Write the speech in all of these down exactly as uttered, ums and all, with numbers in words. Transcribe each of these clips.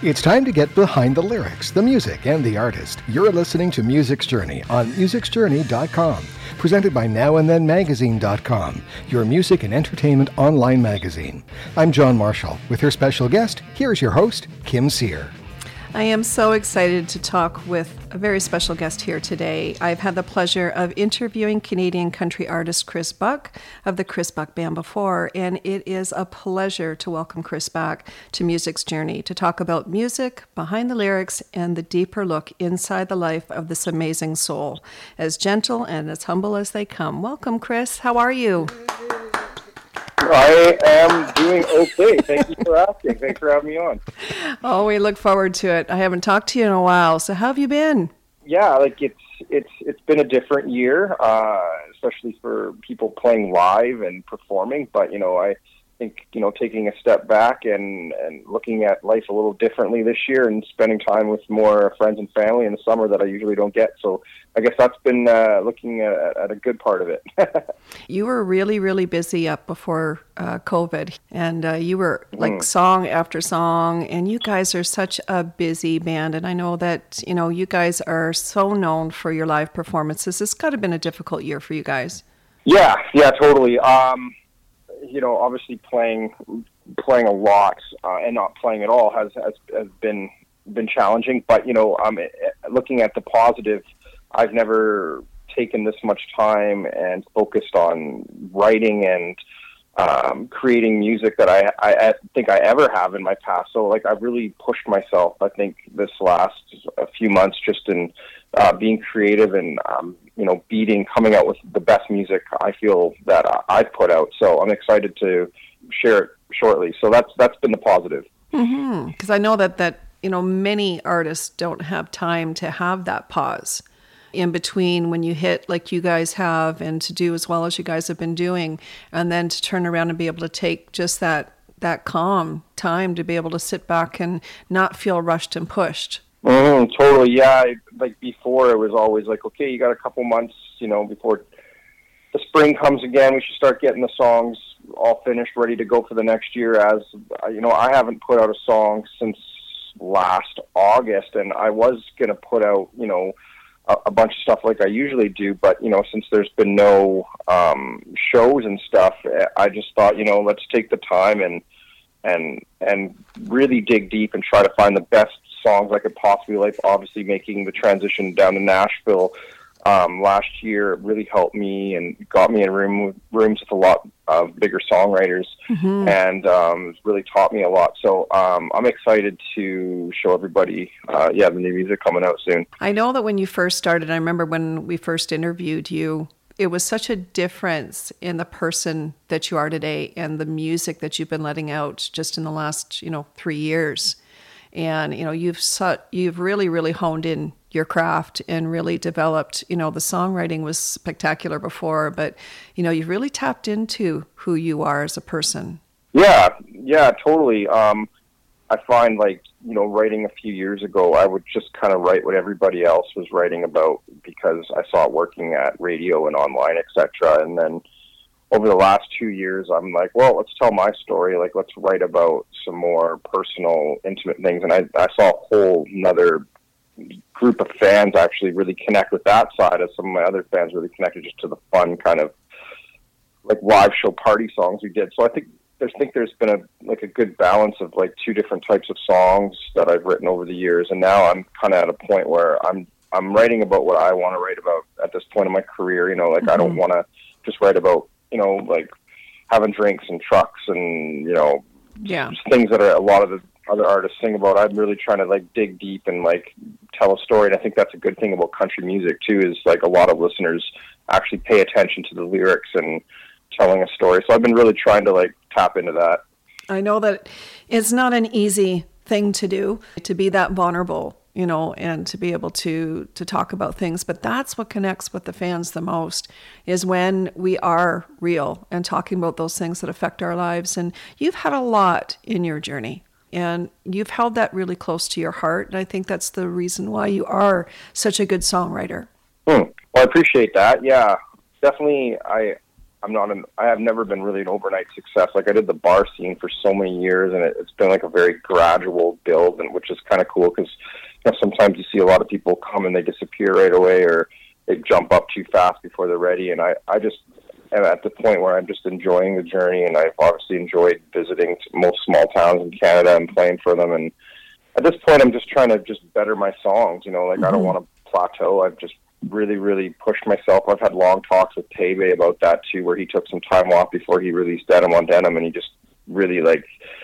It's time to get behind the lyrics, the music, and the artist. You're listening to Music's Journey on musics journey dot com, presented by now and then magazine dot com, your music and entertainment online magazine. I'm John Marshall. With her special guest, here's your host, Kim Sear. I am so excited to talk with a very special guest here today. I've had the pleasure of interviewing Canadian country artist Chris Buck of the Chris Buck Band before, and it is a pleasure to welcome Chris back to Music's Journey to talk about music, behind the lyrics, and the deeper look inside the life of this amazing soul, as gentle and as humble as they come. Welcome, Chris. How are you? I am doing okay. Thank you for asking. Thanks for having me on. Oh, we look forward to it. I haven't talked to you in a while. So how have you been? Yeah, like it's it's it's been a different year, uh, especially for people playing live and performing. But you know, I think you know taking a step back and and looking at life a little differently this year and spending time with more friends and family in the summer that I usually don't get. So I guess that's been uh, looking at, at a good part of it. You were really, really busy up before uh, COVID, and uh, you were like mm. song after song, and you guys are such a busy band, and I know that, you know, you guys are so known for your live performances. It's got to have been a difficult year for you guys. Yeah, yeah, totally. Um, you know, obviously playing playing a lot uh, and not playing at all has, has, has been been challenging, but, you know, um, looking at the positive, I've never taken this much time and focused on writing and um, creating music that I, I, I think I ever have in my past. So, like, I've really pushed myself, I think, this last a few months just in uh, being creative and, um, you know, beating, coming out with the best music I feel that uh, I've put out. So I'm excited to share it shortly. So that's that's been the positive. Mm-hmm. Because I know that, that, you know, many artists don't have time to have that pause in between when you hit like you guys have and to do as well as you guys have been doing, and then to turn around and be able to take just that that calm time to be able to sit back and not feel rushed and pushed. Mm, totally, yeah. Like before, it was always like, okay, you got a couple months, you know, before the spring comes again, we should start getting the songs all finished, ready to go for the next year. As, you know, I haven't put out a song since last August, and I was going to put out, you know, a bunch of stuff like I usually do, but, you know, since there's been no um, shows and stuff, I just thought, you know, let's take the time and and and really dig deep and try to find the best songs I could possibly like. Obviously, making the transition down to Nashville um, last year really helped me and got me in room rooms with a lot of bigger songwriters, mm-hmm. and um, really taught me a lot. So um, I'm excited to show everybody, uh, yeah, the new music coming out soon. I know that when you first started, I remember when we first interviewed you, it was such a difference in the person that you are today and the music that you've been letting out just in the last, you know, three years. And, you know, you've su- you've really, really honed in your craft and really developed, you know, the songwriting was spectacular before, but, you know, you've really tapped into who you are as a person. Yeah, yeah, totally. Um, I find, like, you know, writing a few years ago, I would just kind of write what everybody else was writing about because I saw it working at radio and online, et cetera. And then over the last two years, I'm like, well, let's tell my story. Like, let's write about some more personal, intimate things. And I, I saw a whole another group of fans actually really connect with that side, as some of my other fans really connected just to the fun kind of like live show party songs we did. So I think there's think there's been a like a good balance of like two different types of songs that I've written over the years, and now I'm kind of at a point where I'm I'm writing about what I want to write about at this point in my career. You know, like mm-hmm. I don't want to just write about, you know, like having drinks and trucks and, you know, yeah, things that are a lot of the other artists sing about. I'm really trying to like dig deep and like tell a story. And I think that's a good thing about country music too, is like a lot of listeners actually pay attention to the lyrics and telling a story. So I've been really trying to like tap into that. I know that it's not an easy thing to do, to be that vulnerable, you know, and to be able to to talk about things. But that's what connects with the fans the most, is when we are real and talking about those things that affect our lives. And you've had a lot in your journey, and you've held that really close to your heart. And I think that's the reason why you are such a good songwriter. Hmm. Well, I appreciate that. Yeah, definitely. I I'm not an, I have never been really an overnight success. Like I did the bar scene for so many years, and it, it's been like a very gradual build, and which is kind of cool because you know, sometimes you see a lot of people come and they disappear right away, or they jump up too fast before they're ready. And I, I just am at the point where I'm just enjoying the journey, and I've obviously enjoyed visiting most small towns in Canada and playing for them. And at this point, I'm just trying to just better my songs. You know, like mm-hmm. I don't want to plateau. I've just really, really pushed myself. I've had long talks with Tebe about that too, where he took some time off before he released Denim on Denim, and he just really like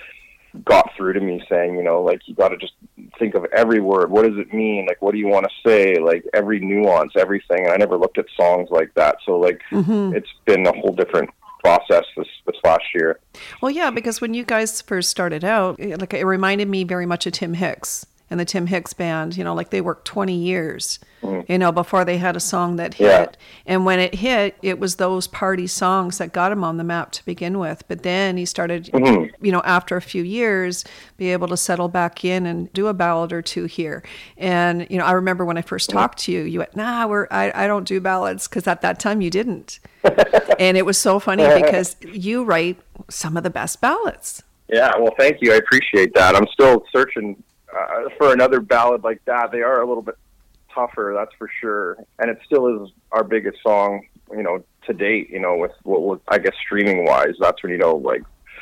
got through to me saying, you know, like you got to just think of every word. What does it mean? Like, what do you want to say? Like every nuance, everything. And I never looked at songs like that. So like, mm-hmm. it's been a whole different process this this last year. Well, yeah, because when you guys first started out, like it reminded me very much of Tim Hicks and the Tim Hicks Band. You know, like they worked twenty years, mm-hmm. you know, before they had a song that hit. Yeah. And when it hit, it was those party songs that got him on the map to begin with. But then he started, mm-hmm. you know, after a few years, be able to settle back in and do a ballad or two here. And, you know, I remember when I first mm-hmm. talked to you, you went, nah, we're, I, I don't do ballads, because at that time you didn't. And it was so funny because you write some of the best ballads. Yeah, well, thank you. I appreciate that. I'm still searching uh, for another ballad like that. They are a little bit tougher, that's for sure. And it still is our biggest song, you know, to date, you know, with what was, I guess, streaming wise, that's when, you know, like,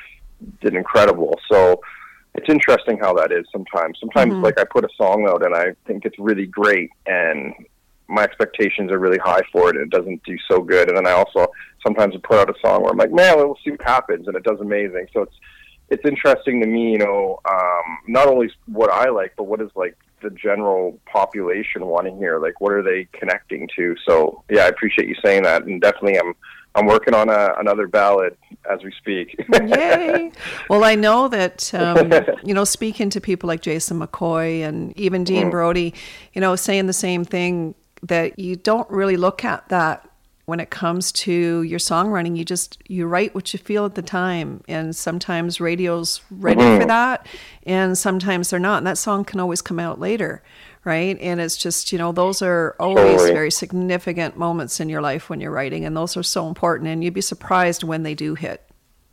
did incredible. So it's interesting how that is sometimes. Sometimes, mm-hmm. like, I put a song out and I think it's really great, and my expectations are really high for it, and it doesn't do so good. And then I also sometimes put out a song where I'm like, man, we'll see what happens, and it does amazing. So it's it's interesting to me, you know, um, not only what I like, but what is like the general population wanting to hear. Like, what are they connecting to? So yeah, I appreciate you saying that, and definitely I'm I'm working on a, another ballad as we speak. Yay! Well, I know that, um, you know, speaking to people like Jason McCoy and even Dean mm. Brody, you know, saying the same thing, that you don't really look at that when it comes to your songwriting. You just, you write what you feel at the time. And sometimes radio's ready mm-hmm. for that, and sometimes they're not. And that song can always come out later, right? And it's just, you know, those are always totally. very significant moments in your life when you're writing, and those are so important, and you'd be surprised when they do hit.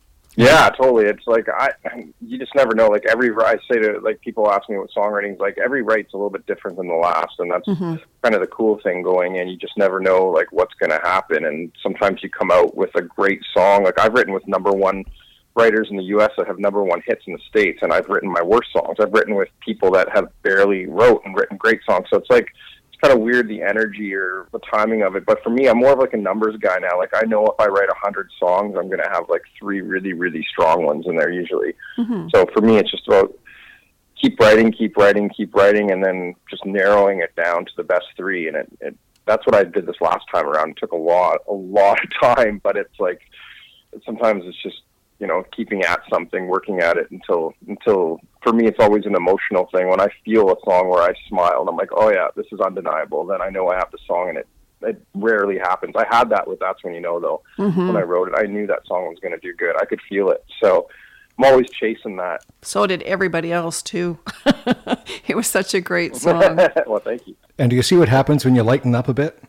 Yeah, totally. It's like, I, you just never know. Like every, I say to, like, people ask me what songwriting is like, every write's a little bit different than the last. And that's mm-hmm. kind of the cool thing going in. You just never know, like, what's going to happen. And sometimes you come out with a great song. Like, I've written with number one writers in the U S that have number one hits in the States. And I've written my worst songs. I've written with people that have barely wrote and written great songs. So it's like, kind of weird, the energy or the timing of it. But for me, I'm more of like a numbers guy now. Like, I know if I write a hundred songs, I'm going to have like three really, really strong ones in there usually. Mm-hmm. So for me, it's just about keep writing, keep writing, keep writing, and then just narrowing it down to the best three. And it, it that's what I did this last time around. It took a lot, a lot of time, but it's like, sometimes it's just, you know, keeping at something, working at it until, until, for me, it's always an emotional thing. When I feel a song where I smile and I'm like, oh yeah, this is undeniable, then I know I have the song, and it, it rarely happens. I had that with That's When You Know, though. Mm-hmm. When I wrote it, I knew that song was going to do good. I could feel it. So I'm always chasing that. So did everybody else too. It was such a great song. Well, thank you. And do you see what happens when you lighten up a bit?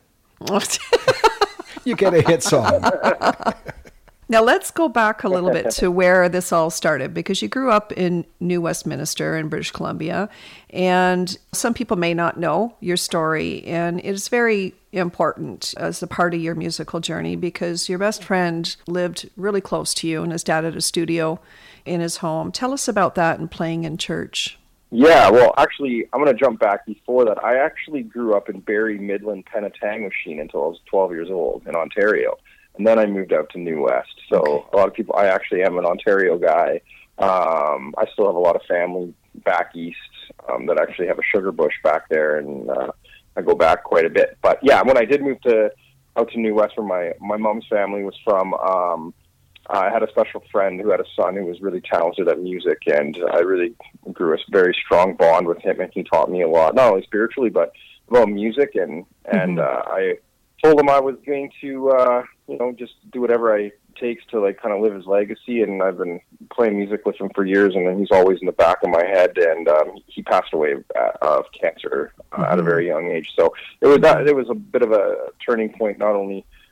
You get a hit song. Now, let's go back a little bit to where this all started, because you grew up in New Westminster in British Columbia, and some people may not know your story, and it is very important as a part of your musical journey, because your best friend lived really close to you, and his dad had a studio in his home. Tell us about that and playing in church. Yeah, well, actually, I'm going to jump back before that. I actually grew up in Barrie, Midland, Penetangwisheen until I was twelve years old in Ontario. And then I moved out to New West. So okay. A lot of people, I actually am an Ontario guy. Um, I still have a lot of family back east um, that actually have a sugar bush back there, and uh, I go back quite a bit. But yeah, when I did move to out to New West, where my, my mom's family was from, um, I had a special friend who had a son who was really talented at music, and I really grew a very strong bond with him, and he taught me a lot, not only spiritually, but about music. And, and mm-hmm. uh, I told him I was going to, uh, you know, just do whatever I takes to like kind of live his legacy. And I've been playing music with him for years, and then he's always in the back of my head. And um, he passed away uh, of cancer uh, mm-hmm. at a very young age. So it was that, it was a bit of a turning point, not only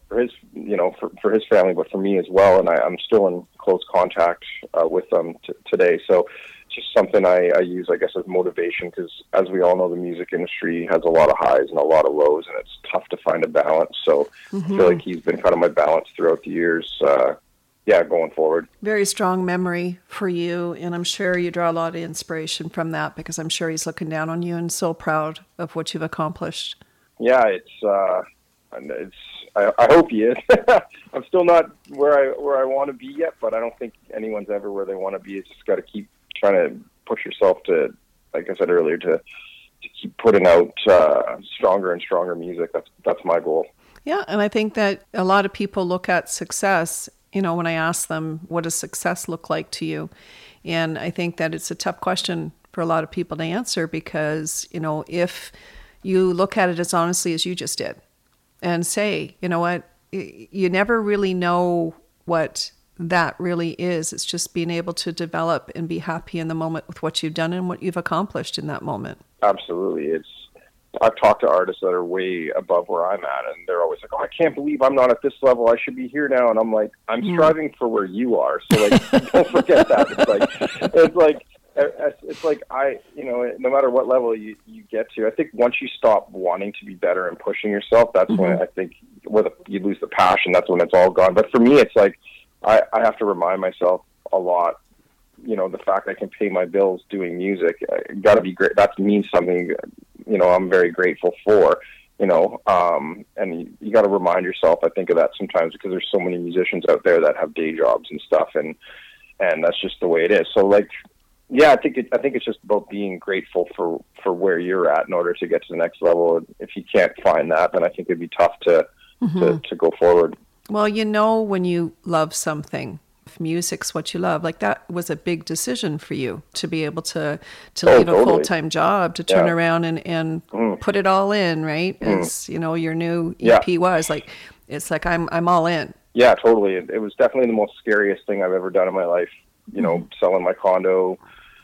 for his, you know, for, for his family, but for me as well. And I, I'm still in close contact uh, with them t- today. So it's just something I, I use, I guess, as motivation, because as we all know, the music industry has a lot of highs and a lot of lows, and it's tough to find a balance. So mm-hmm. I feel like he's been kind of my balance throughout the years. Uh, yeah, going forward. Very strong memory for you, and I'm sure you draw a lot of inspiration from that, because I'm sure he's looking down on you and so proud of what you've accomplished. Yeah, it's uh, it's. I, I hope he is. I'm still not where I where I want to be yet, but I don't think anyone's ever where they want to be. It's just got to keep trying to push yourself to, like I said earlier, to to keep putting out uh, stronger and stronger music. That's that's my goal. Yeah, and I think that a lot of people look at success. You know, when I ask them, what does success look like to you? And I think that it's a tough question for a lot of people to answer, because, you know, if you look at it as honestly as you just did and say, you know what, you never really know what that really is. It's just being able to develop and be happy in the moment with what you've done and what you've accomplished in that moment. Absolutely. It's, I've talked to artists that are way above where I'm at, and they're always like, oh, I can't believe I'm not at this level. I should be here now. And I'm like, I'm mm. striving for where you are. So, like, don't forget that. It's like, it's like, it's like I, you know, no matter what level you, you get to, I think once you stop wanting to be better and pushing yourself, that's mm-hmm. when I think where the, you lose the passion. That's when it's all gone. But for me, it's like, I, I have to remind myself a lot, you know, the fact I can pay my bills doing music, got to be great. That means something, you know, I'm very grateful for, you know, um, and you, you got to remind yourself, I think of that sometimes, because there's so many musicians out there that have day jobs and stuff, and, and that's just the way it is. So, like, yeah, I think it, I think it's just about being grateful for, for where you're at in order to get to the next level. If you can't find that, then I think it'd be tough to, mm-hmm. to, to go forward. Well, you know, when you love something, if music's what you love, like that was a big decision for you to be able to, to oh, leave totally. a full-time job, to turn yeah. around and, and mm. put it all in, right? Mm. As, you know, your new E P yeah. was like, it's like, I'm, I'm all in. Yeah, totally. It, it was definitely the most scariest thing I've ever done in my life, you know, mm. selling my condo,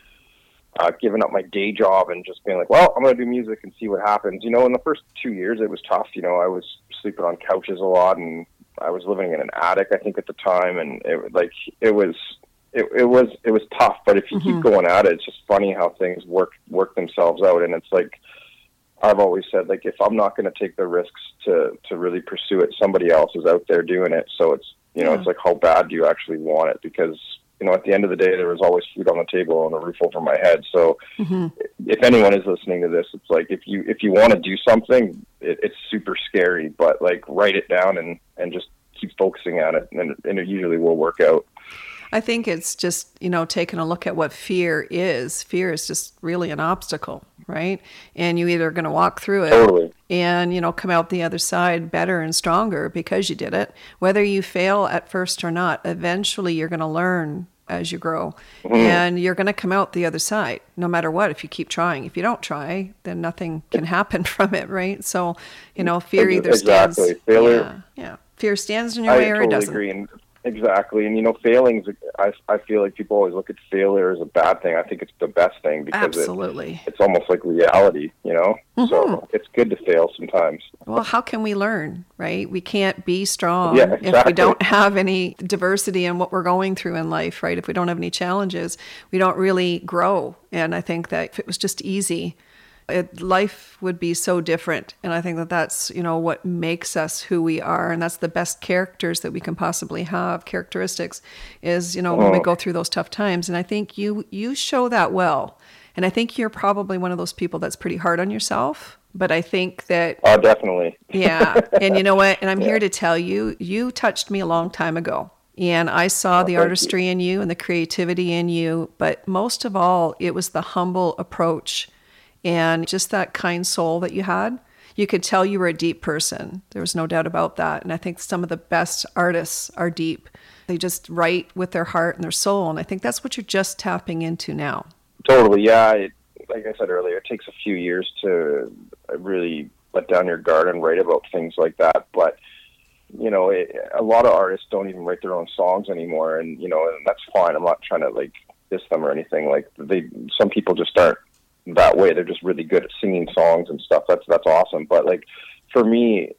uh, giving up my day job and just being like, well, I'm going to do music and see what happens. You know, in the first two years, it was tough. You know, I was sleeping on couches a lot, and I was living in an attic, I think, at the time, and it like it was it, it was it was tough. But if you mm-hmm. keep going at it, it's just funny how things work work themselves out. And it's like I've always said, like, if I'm not going to take the risks to to really pursue it, somebody else is out there doing it. So it's you know yeah. it's like, how bad do you actually want it? Because you know, at the end of the day, there was always food on the table and a roof over my head. So mm-hmm. if anyone is listening to this, it's like, if you, if you want to do something, it, it's super scary, but like, write it down and, and just keep focusing on it. And, and it usually will work out. I think it's just, you know, taking a look at what fear is. Fear is just really an obstacle, right? And you either going to walk through it totally. and, you know, come out the other side better and stronger because you did it. Whether you fail at first or not, eventually you're going to learn as you grow. Mm-hmm. And you're going to come out the other side, no matter what, if you keep trying. If you don't try, then nothing can happen from it, right? So, you know, fear either exactly. stands... Failure. Yeah, yeah. Fear stands in your I way or totally it doesn't. Agree. And exactly. And, you know, failing, I, I feel like people always look at failure as a bad thing. I think it's the best thing because Absolutely. It, it's almost like reality, you know? Mm-hmm. So it's good to fail sometimes. Well, how can we learn, right? We can't be strong yeah, exactly. if we don't have any diversity in what we're going through in life, right? If we don't have any challenges, we don't really grow. And I think that if it was just easy, It, life would be so different. And I think that that's, you know, what makes us who we are. And that's the best characters that we can possibly have, characteristics, is, you know, when we go through those tough times. And I think you, you show that well. And I think you're probably one of those people that's pretty hard on yourself. But I think that... Oh, definitely. Yeah. And you know what? And I'm yeah. here to tell you, you touched me a long time ago. And I saw the oh, artistry you. in you and the creativity in you. But most of all, it was the humble approach and just that kind soul that you had. You could tell you were a deep person. There was no doubt about that. And I think some of the best artists are deep. They just write with their heart and their soul. And I think that's what you're just tapping into now. Totally, yeah. It, like I said earlier, it takes a few years to really let down your guard and write about things like that. But, you know, it, a lot of artists don't even write their own songs anymore. And, you know, and that's fine. I'm not trying to, like, diss them or anything. Like, they, some people just aren't that way. They're just really good at singing songs and stuff. That's that's awesome. But like for me,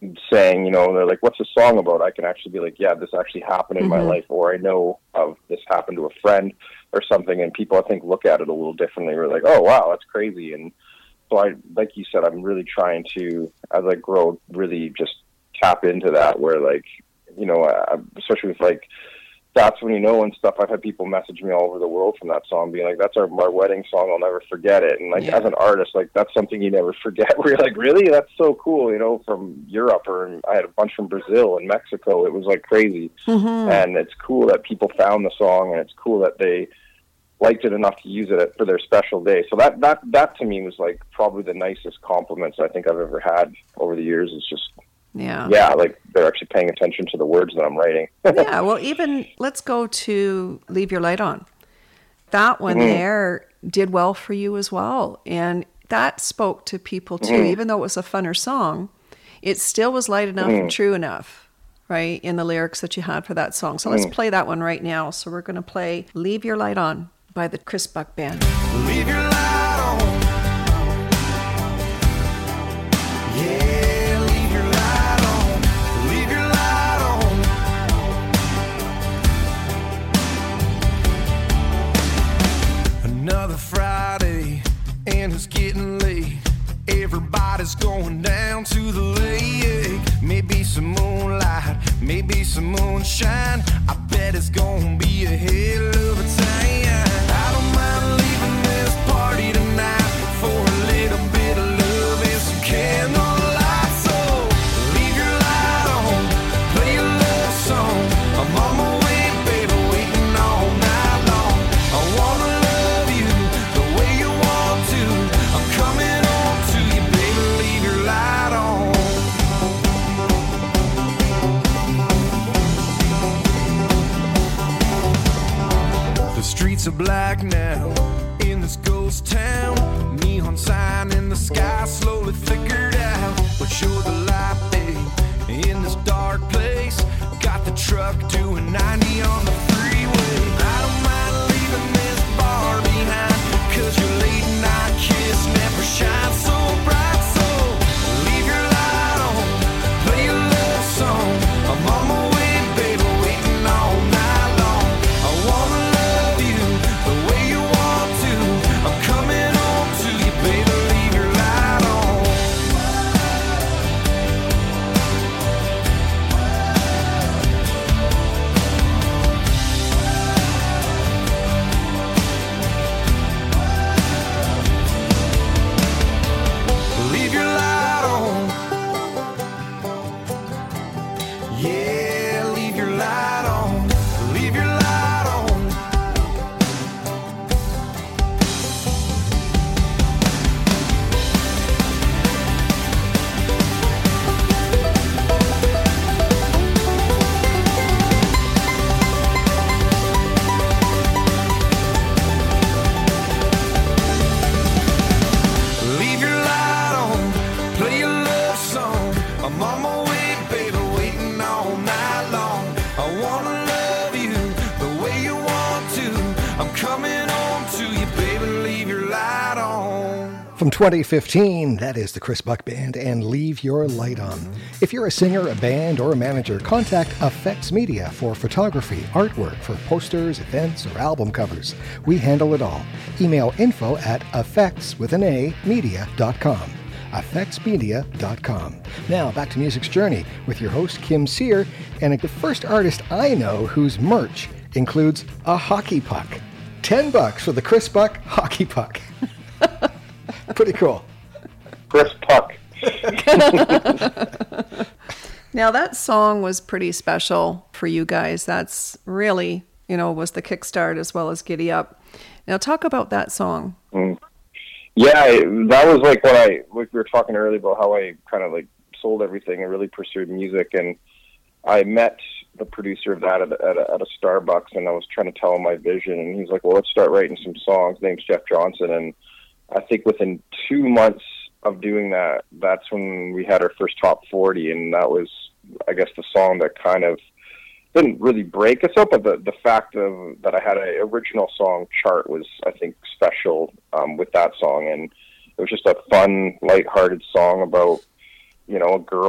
saying, you know, they're like, what's the song about? I can actually be like, yeah, this actually happened in mm-hmm. my life, or I know of this happened to a friend or something. And people, I think, look at it a little differently. We're like, oh, wow, that's crazy. And so I, like you said, I'm really trying to, as I grow, really just tap into that where, like, you know, I, especially with like, That's When You Know and stuff. I've had people message me all over the world from that song being like, that's our, our wedding song. I'll never forget it. And like, yeah. as an artist, like that's something you never forget where you're like, really? That's so cool. You know, from Europe, or I had a bunch from Brazil and Mexico. It was like crazy. Mm-hmm. And it's cool that people found the song, and it's cool that they liked it enough to use it for their special day. So that, that, that to me was like probably the nicest compliments I think I've ever had over the years. It's just, Yeah. Yeah, like they're actually paying attention to the words that I'm writing. Yeah, well, even let's go to Leave Your Light On. That one mm-hmm. there did well for you as well. And that spoke to people too. Mm-hmm. Even though it was a funner song, it still was light enough mm-hmm. and true enough, right, in the lyrics that you had for that song. So mm-hmm. let's play that one right now. So we're going to play Leave Your Light On by the Chris Buck Band. Leave your light on. Yeah. Another Friday, and it's getting late. Everybody's going down to the lake. Maybe some moonlight, maybe some moonshine. I bet it's gonna be a hell of a time. I don't mind leaving this party tonight for a little bit of love and some candlelight. So leave your light on, play a love song. I'm on my way, baby, waiting all night long. I wanna streets are black now in this ghost town. Neon sign in the sky slowly flickered out. But you're the light, babe, in this dark place. Got the truck doing ninety on the freeway. I don't mind leaving this bar behind, cause your late night kiss never shines so bright. So leave your light on, play a love song. I'm on my way, baby, waiting all night long. I wanna coming home to you, baby, leave your light on. Leave your light on. Yeah, leave your light on. Leave your light on. I'm on my way, baby, waiting all night long. I wanna love you the way you want to. I'm coming home to you, baby, leave your light on. From twenty fifteen, that is the Chris Buck Band and Leave Your Light On. If you're a singer, a band, or a manager, contact Effects Media for photography, artwork for posters, events, or album covers. We handle it all. Email info at effects with an A media dot com. effects media dot com. Now, back to Music's Journey with your host, Kim Sear, and the first artist I know whose merch includes a hockey puck. Ten bucks for the Chris Buck hockey puck. Pretty cool. Chris Puck. Now, that song was pretty special for you guys. That's really, you know, was the kickstart as well as Giddy Up. Now, talk about that song. Mm. Yeah, that was like when I, like we were talking earlier about how I kind of like sold everything and really pursued music. And I met the producer of that at a, at a, at a Starbucks, and I was trying to tell him my vision. And he's like, well, let's start writing some songs. His name's Jeff Johnson. And I think within two months of doing that, that's when we had our first top forty. And that was, I guess, the song that kind of didn't really break us up, but the, the fact of that I had an original song chart was, I think, special um, with that song. And it was just a fun, lighthearted song about, you know, a girl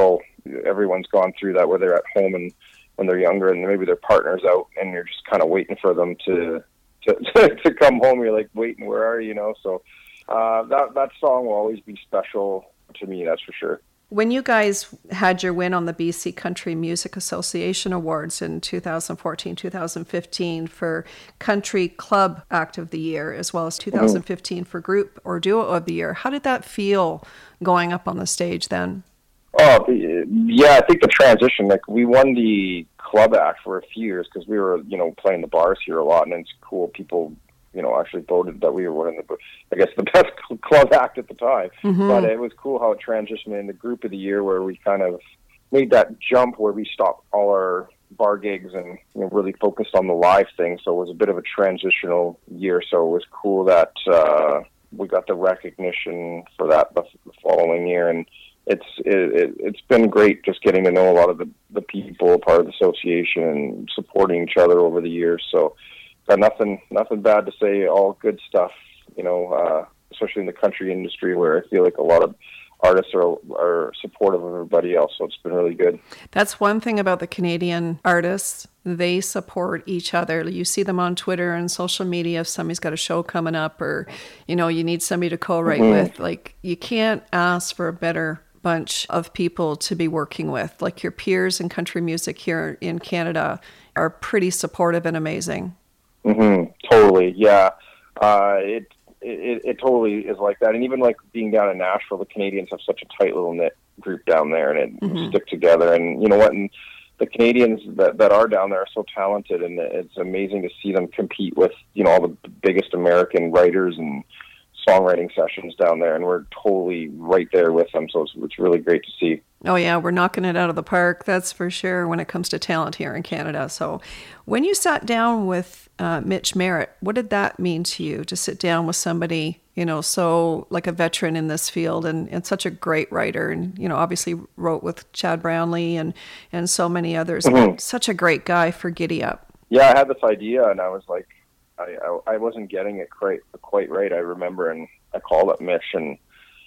everyone's gone through that, where they're at home and when they're younger and maybe their partner's out and you're just kind of waiting for them to, to, to come home. You're like, waiting, where are you, you know? So uh, that, that song will always be special to me, that's for sure. When you guys had your win on the B C Country Music Association Awards in two thousand fourteen, two thousand fifteen for Country Club Act of the Year, as well as two thousand fifteen mm-hmm. for Group or Duo of the Year, how did that feel going up on the stage then? Oh, yeah, I think the transition, like we won the club act for a few years because we were, you know, playing the bars here a lot, and it's cool. People, you know, actually voted that we were one of the, I guess, the best club act at the time. Mm-hmm. But it was cool how it transitioned in the Group of the Year, where we kind of made that jump where we stopped all our bar gigs and, you know, really focused on the live thing. So it was a bit of a transitional year. So it was cool that uh, we got the recognition for that the, the following year. And it's it, it's been great just getting to know a lot of the, the people, part of the association, and supporting each other over the years. So got nothing nothing bad to say, all good stuff, you know, uh, especially in the country industry, where I feel like a lot of artists are are supportive of everybody else, so it's been really good. That's one thing about the Canadian artists. They support each other. You see them on Twitter and social media if somebody's got a show coming up, or, you know, you need somebody to co-write mm-hmm. with. Like, you can't ask for a better bunch of people to be working with. Like, your peers in country music here in Canada are pretty supportive and amazing. Mm-hmm. Totally, yeah. Uh, it, it it totally is like that. And even like being down in Nashville, the Canadians have such a tight little knit group down there, and it mm-hmm. stick together. And you know what? And the Canadians that, that are down there are so talented, and it's amazing to see them compete with, you know, all the biggest American writers and songwriting sessions down there, and we're totally right there with them. So it's, it's really great to see. Oh yeah, we're knocking it out of the park, that's for sure, when it comes to talent here in Canada. So when you sat down with uh, Mitch Merritt, what did that mean to you, to sit down with somebody, you know, so like a veteran in this field, and, and such a great writer, and, you know, obviously wrote with Chad Brownlee and, and so many others. Mm-hmm. Such a great guy for Giddy Up. Yeah, I had this idea, and I was like, I, I, I wasn't getting it quite, quite right, I remember, and I called up Mitch, and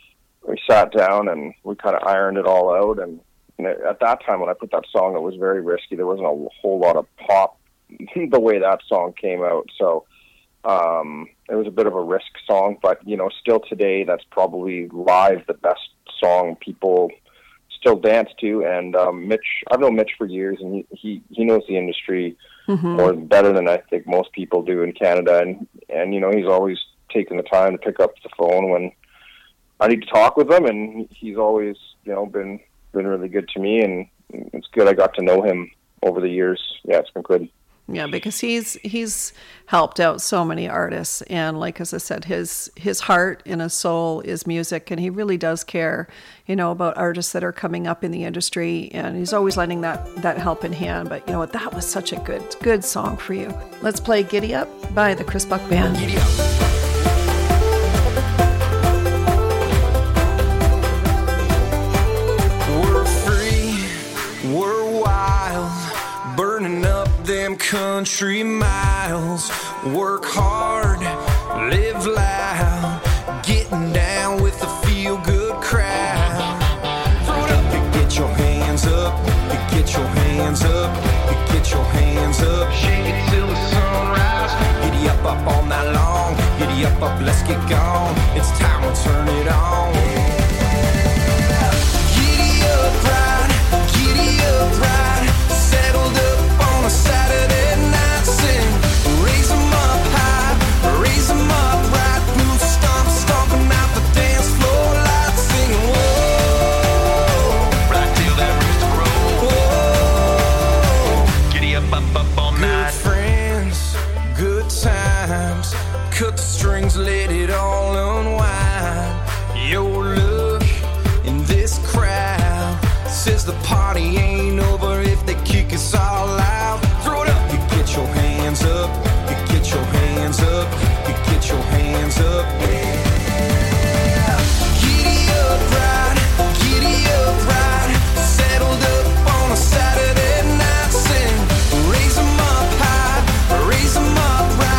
we sat down and we kind of ironed it all out. And, and at that time when I put that song, it was very risky. There wasn't a whole lot of pop the way that song came out. So um, it was a bit of a risk song, but, you know, still today, that's probably live the best song people still dance to. And um, Mitch, I've known Mitch for years, and he, he, he knows the industry mm-hmm. more better than I think most people do in Canada. And, and, you know, he's always taken the time to pick up the phone when I need to talk with him, and he's always, you know, been been really good to me, and it's good I got to know him over the years. Yeah, it's been good. Yeah, because he's he's helped out so many artists, and like as I said, his his heart and his soul is music, and he really does care, you know, about artists that are coming up in the industry, and he's always lending that that helping hand. But you know what, that was such a good good song for you. Let's play Giddy Up by the Chris Buck Band. Giddy up. Country miles, work hard, live loud, getting down with the feel-good crowd. Throw it up, you get your hands up, you get your hands up, you get your hands up. Shake it till the sunrise, giddy up, up all night long, giddy up, up, let's get gone. It's time to turn it on. Yeah. Giddy up, ride, giddy up, ride, settled up on a Saturday. Cut the strings, let it all unwind. Your look in this crowd says the party ain't over if they kick us all out. Throw it up, you get your hands up, you get your hands up, you get your hands up, yeah. Giddy up, ride, giddy up, ride, settled up on a Saturday night, sing, raise 'em up high, raise 'em up right.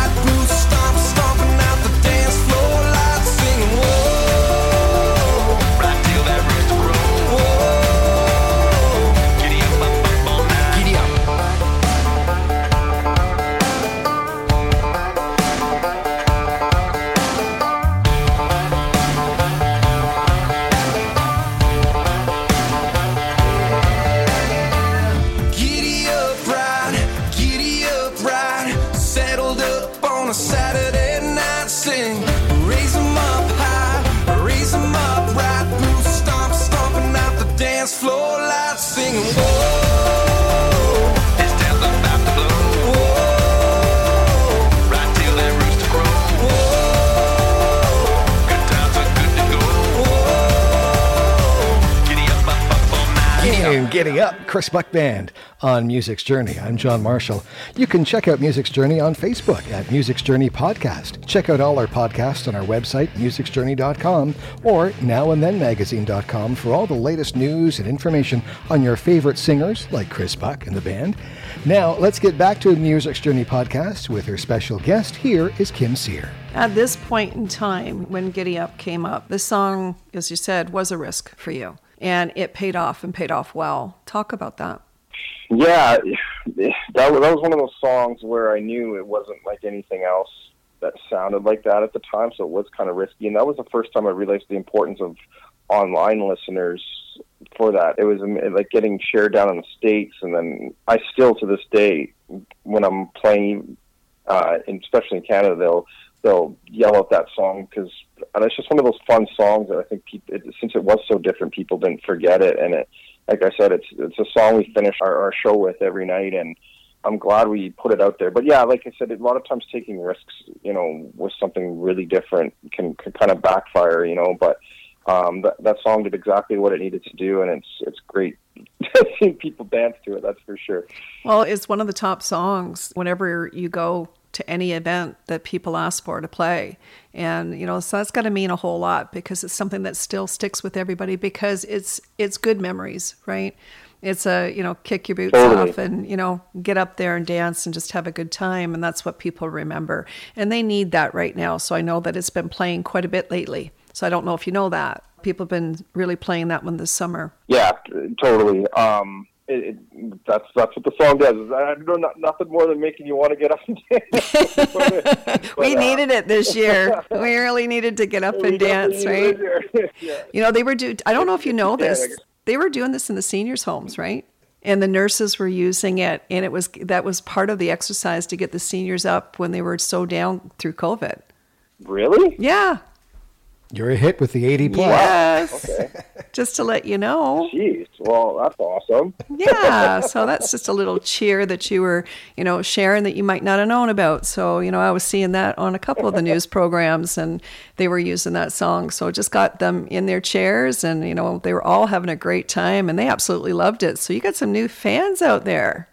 Giddy Up, Chris Buck Band on Music's Journey. I'm John Marshall. You can check out Music's Journey on Facebook at Music's Journey Podcast. Check out all our podcasts on our website, musics journey dot com, or now and then magazine dot com for all the latest news and information on your favorite singers like Chris Buck and the band. Now, let's get back to Music's Journey Podcast with her special guest. Here is Kim Sear. At this point in time, when Giddy Up came up, the song, as you said, was a risk for you. And it paid off and paid off well. Talk about that. Yeah, that was, that was one of those songs where I knew it wasn't like anything else that sounded like that at the time, so it was kind of risky. And that was the first time I realized the importance of online listeners for that. It was like getting shared down in the States, and then I still, to this day, when I'm playing, uh, especially in Canada, they'll they'll yell out that song because and it's just one of those fun songs that I think people, it, since it was so different, people didn't forget it. And it, like I said, it's it's a song we finish our, our show with every night, and I'm glad we put it out there. But yeah, like I said, a lot of times taking risks, you know, with something really different can, can kind of backfire, you know. But um, that that song did exactly what it needed to do, and it's it's great seeing people dance to it. That's for sure. Well, it's one of the top songs whenever you go to any event that people ask for to play. And, you know, so that's got to mean a whole lot because it's something that still sticks with everybody because it's it's good memories, right? It's a, you know, kick your boots Totally. off and, you know, get up there and dance and just have a good time. And that's what people remember. And they need that right now. So I know that it's been playing quite a bit lately. So I don't know if you know that. People have been really playing that one this summer. Yeah, totally. Um, it, it, that's that's what the song does. I know not, nothing more than making you want to get up and dance. but, we uh, needed it this year. We really needed to get up and dance, right? yeah. You know, they were do. I don't know if you know Yeah, I this. guess. They were doing this in the seniors' homes, right? And the nurses were using it, and it was that was part of the exercise to get the seniors up when they were so down through COVID. Really? Yeah. You're a hit with the eighty plus. Yes. Okay. Just to let you know. Jeez. Well, that's awesome. Yeah. So that's just a little cheer that you were, you know, sharing that you might not have known about. So, you know, I was seeing that on a couple of the news programs and they were using that song. So it just got them in their chairs and, you know, they were all having a great time and they absolutely loved it. So you got some new fans out there.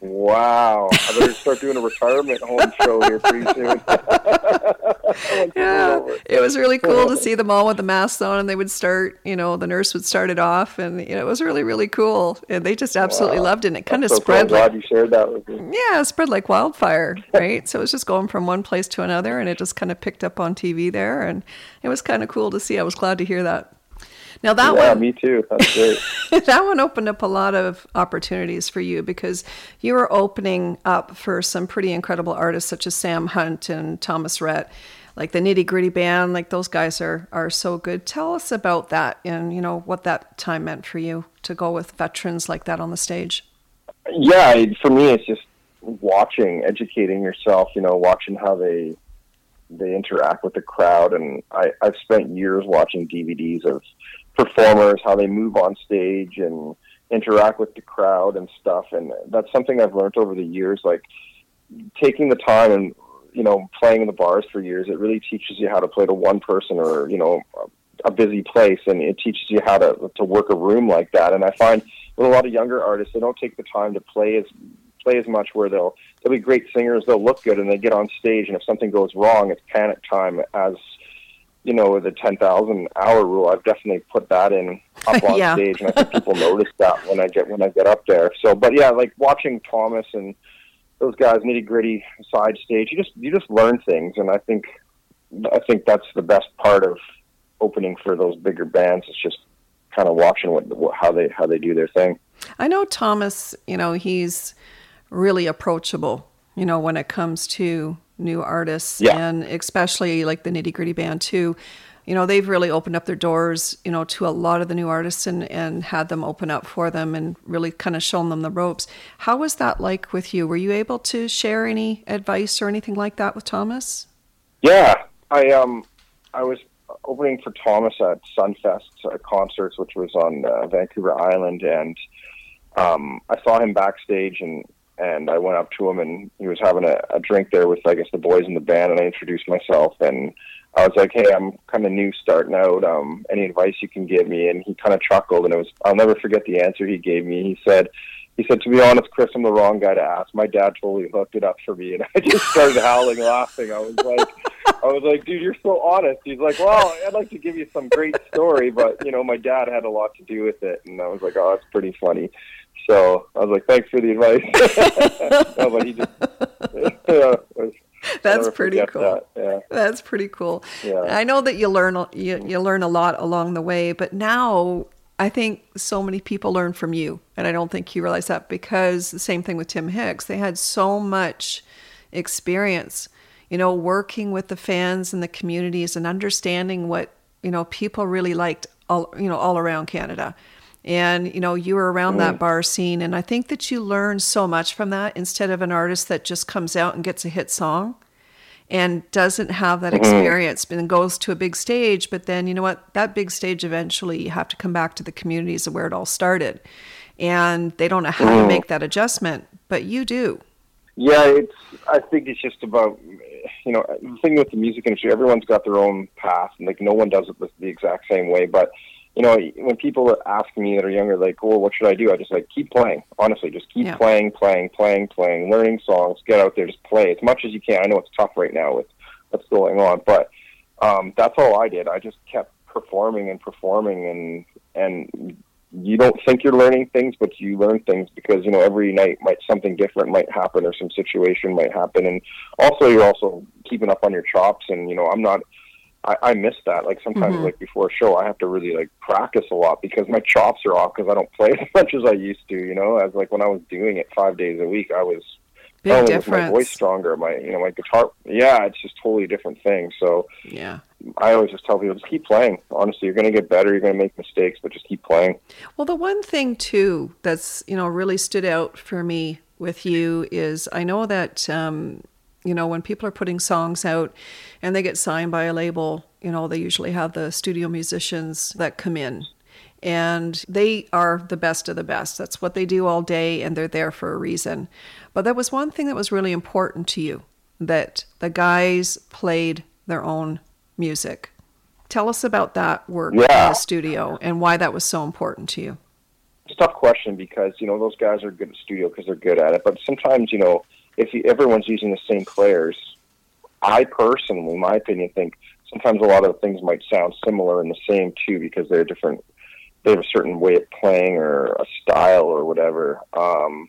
Wow. I better start doing a retirement home show here pretty soon. Yeah, it was really cool to see them all with the masks on, and they would start, you know, the nurse would start it off, and you know, it was really, really cool. And they just absolutely Wow. loved it. And it kind of So cool. spread Glad like, you shared that with me. yeah, it spread like wildfire, right? So it was just going from one place to another, and it just kind of picked up on T V there, and it was kind of cool to see. I was glad to hear that. Now that Yeah, one, me too. That's great. that one opened up a lot of opportunities for you because you were opening up for some pretty incredible artists such as Sam Hunt and Thomas Rhett, like the Nitty Gritty Band. Like those guys are are so good. Tell us about that and you know what that time meant for you to go with veterans like that on the stage. Yeah, it- for me, it's just watching, educating yourself. You know, watching how they they interact with the crowd, and I, I've spent years watching D V Ds of performers, how they move on stage and interact with the crowd and stuff. And that's something I've learned over the years, like taking the time and, you know, playing in the bars for years, it really teaches you how to play to one person or, you know, a busy place. And it teaches you how to, to work a room like that. And I find with a lot of younger artists, they don't take the time to play as, play as much where they'll, they'll be great singers. They'll look good and they get on stage. And if something goes wrong, it's panic time. As you know, the ten thousand hour rule, I've definitely put that in up on Yeah. stage, and I think people notice that when I get when I get up there. So, but yeah, like watching Thomas and those guys, Nitty Gritty side stage, you just you just learn things, and I think I think that's the best part of opening for those bigger bands. It's just kind of watching what, what how they how they do their thing. I know Thomas, you know, he's really approachable, you know, when it comes to new artists Yeah. and especially like the Nitty Gritty Band too. You know, they've really opened up their doors, you know, to a lot of the new artists and, and had them open up for them and really kind of shown them the ropes. How was that like with you? Were you able to share any advice or anything like that with Thomas? Yeah, I um I was opening for Thomas at Sunfest uh, concerts, which was on uh, Vancouver Island, and um, I saw him backstage, and and I went up to him, and he was having a, a drink there with, I guess, the boys in the band, and I introduced myself, and I was like, hey, I'm kind of new starting out. Um, any advice you can give me? And he kind of chuckled, and it was, I'll never forget the answer he gave me. He said, he said, to be honest, Chris, I'm the wrong guy to ask. My dad totally hooked it up for me. And I just started howling, laughing. I was like, I was like, dude, you're so honest. He's like, well, I'd like to give you some great story, but, you know, my dad had a lot to do with it. And I was like, oh, that's pretty funny. So I was like, thanks for the advice. No, but he just, yeah, was, That's pretty cool. That. Yeah. That's pretty cool. Yeah. I know that you learn you, you learn a lot along the way, but now I think so many people learn from you, and I don't think you realize that, because the same thing with Tim Hicks. They had so much experience, you know, working with the fans and the communities and understanding what, you know, people really liked all, you know, all around Canada. And, you know, you were around mm. that bar scene, and I think that you learn so much from that, instead of an artist that just comes out and gets a hit song and doesn't have that mm-hmm. experience and goes to a big stage. But then, you know what, that big stage, eventually you have to come back to the communities of where it all started, and they don't know how mm. to make that adjustment, but you do. Yeah, it's, I think it's just about, you know, the thing with the music industry, everyone's got their own path, and like no one does it the exact same way. But you know, when people ask me that are younger, like, oh, what should I do? I just like, keep playing. Honestly, just keep yeah. playing, playing, playing, playing, learning songs, get out there, just play as much as you can. I know it's tough right now with what's going on, but um, that's all I did. I just kept performing and performing, and and you don't think you're learning things, but you learn things, because, you know, every night might something different might happen, or some situation might happen. And also, you're also keeping up on your chops, and, you know, I'm not, I, I miss that. Like sometimes, mm-hmm. like before a show, I have to really like practice a lot, because my chops are off, because I don't play as much as I used to. You know, as like when I was doing it five days a week, I was big not only difference. Was my voice stronger, my you know my guitar. Yeah, it's just totally different thing. So yeah, I always just tell people, just keep playing. Honestly, you're going to get better. You're going to make mistakes, but just keep playing. Well, the one thing too that's, you know, really stood out for me with you is, I know that um, you know, when people are putting songs out and they get signed by a label, you know, they usually have the studio musicians that come in, and they are the best of the best. That's what they do all day, and they're there for a reason. But that was one thing that was really important to you, that the guys played their own music. Tell us about that work yeah. in the studio and why that was so important to you. It's a tough question, because, you know, those guys are good at studio because they're good at it. But sometimes, you know, if you, everyone's using the same players, I personally, in my opinion, think sometimes a lot of things might sound similar and the same too, because they're different. They have a certain way of playing or a style or whatever. Um,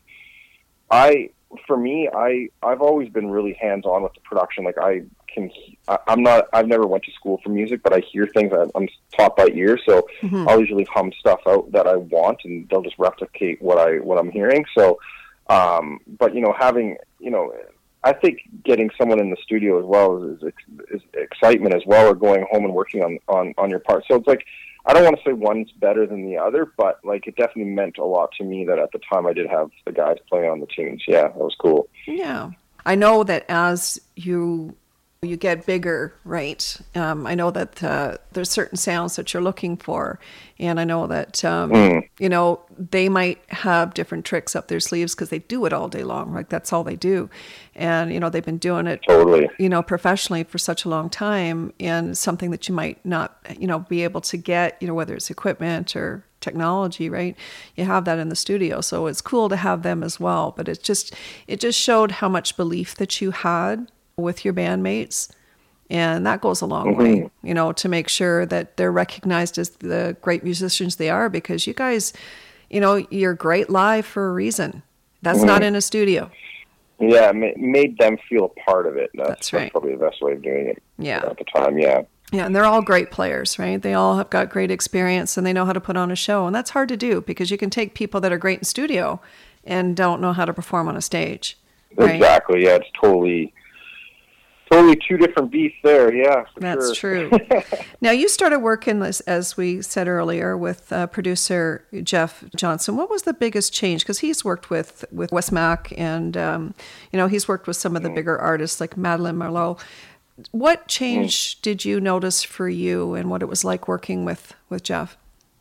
I, for me, I, I've always been really hands-on with the production. Like I can, I, I'm not, I've never went to school for music, but I hear things. I, I'm taught by ear, so mm-hmm. I'll usually hum stuff out that I want, and they'll just replicate what I, what I'm hearing. So, um, but you know, having, you know, I think getting someone in the studio as well is, is, is excitement as well, or going home and working on, on, on your part. So it's like, I don't want to say one's better than the other, but like it definitely meant a lot to me that at the time I did have the guys playing on the tunes. Yeah, that was cool. Yeah. I know that as you you get bigger, right? Um, I know that uh, there's certain sounds that you're looking for, and I know that um, mm. you know, they might have different tricks up their sleeves because they do it all day long. Like that's all they do, and you know they've been doing it totally, you know, professionally for such a long time, and something that you might not, you know, be able to get, you know, whether it's equipment or technology, right? You have that in the studio, so it's cool to have them as well. But it just it just showed how much belief that you had with your bandmates, and that goes a long mm-hmm. way, you know, to make sure that they're recognized as the great musicians they are, because you guys, you know, you're great live for a reason. That's mm-hmm. not in a studio. Yeah, it made them feel a part of it. That's, that's right. That's probably the best way of doing it. Yeah. At the time, yeah. Yeah, and they're all great players, right? They all have got great experience, and they know how to put on a show, and that's hard to do, because you can take people that are great in studio and don't know how to perform on a stage. Right? Exactly. Yeah, it's totally... Totally two different beasts there, yeah. For That's sure. true. Now, you started working, as, as we said earlier, with uh, producer Jeff Johnson. What was the biggest change? Because he's worked with, with Wes Mack, and, um, you know, he's worked with some of the bigger artists like Madeline Merlot. What change mm. did you notice for you, and what it was like working with, with Jeff?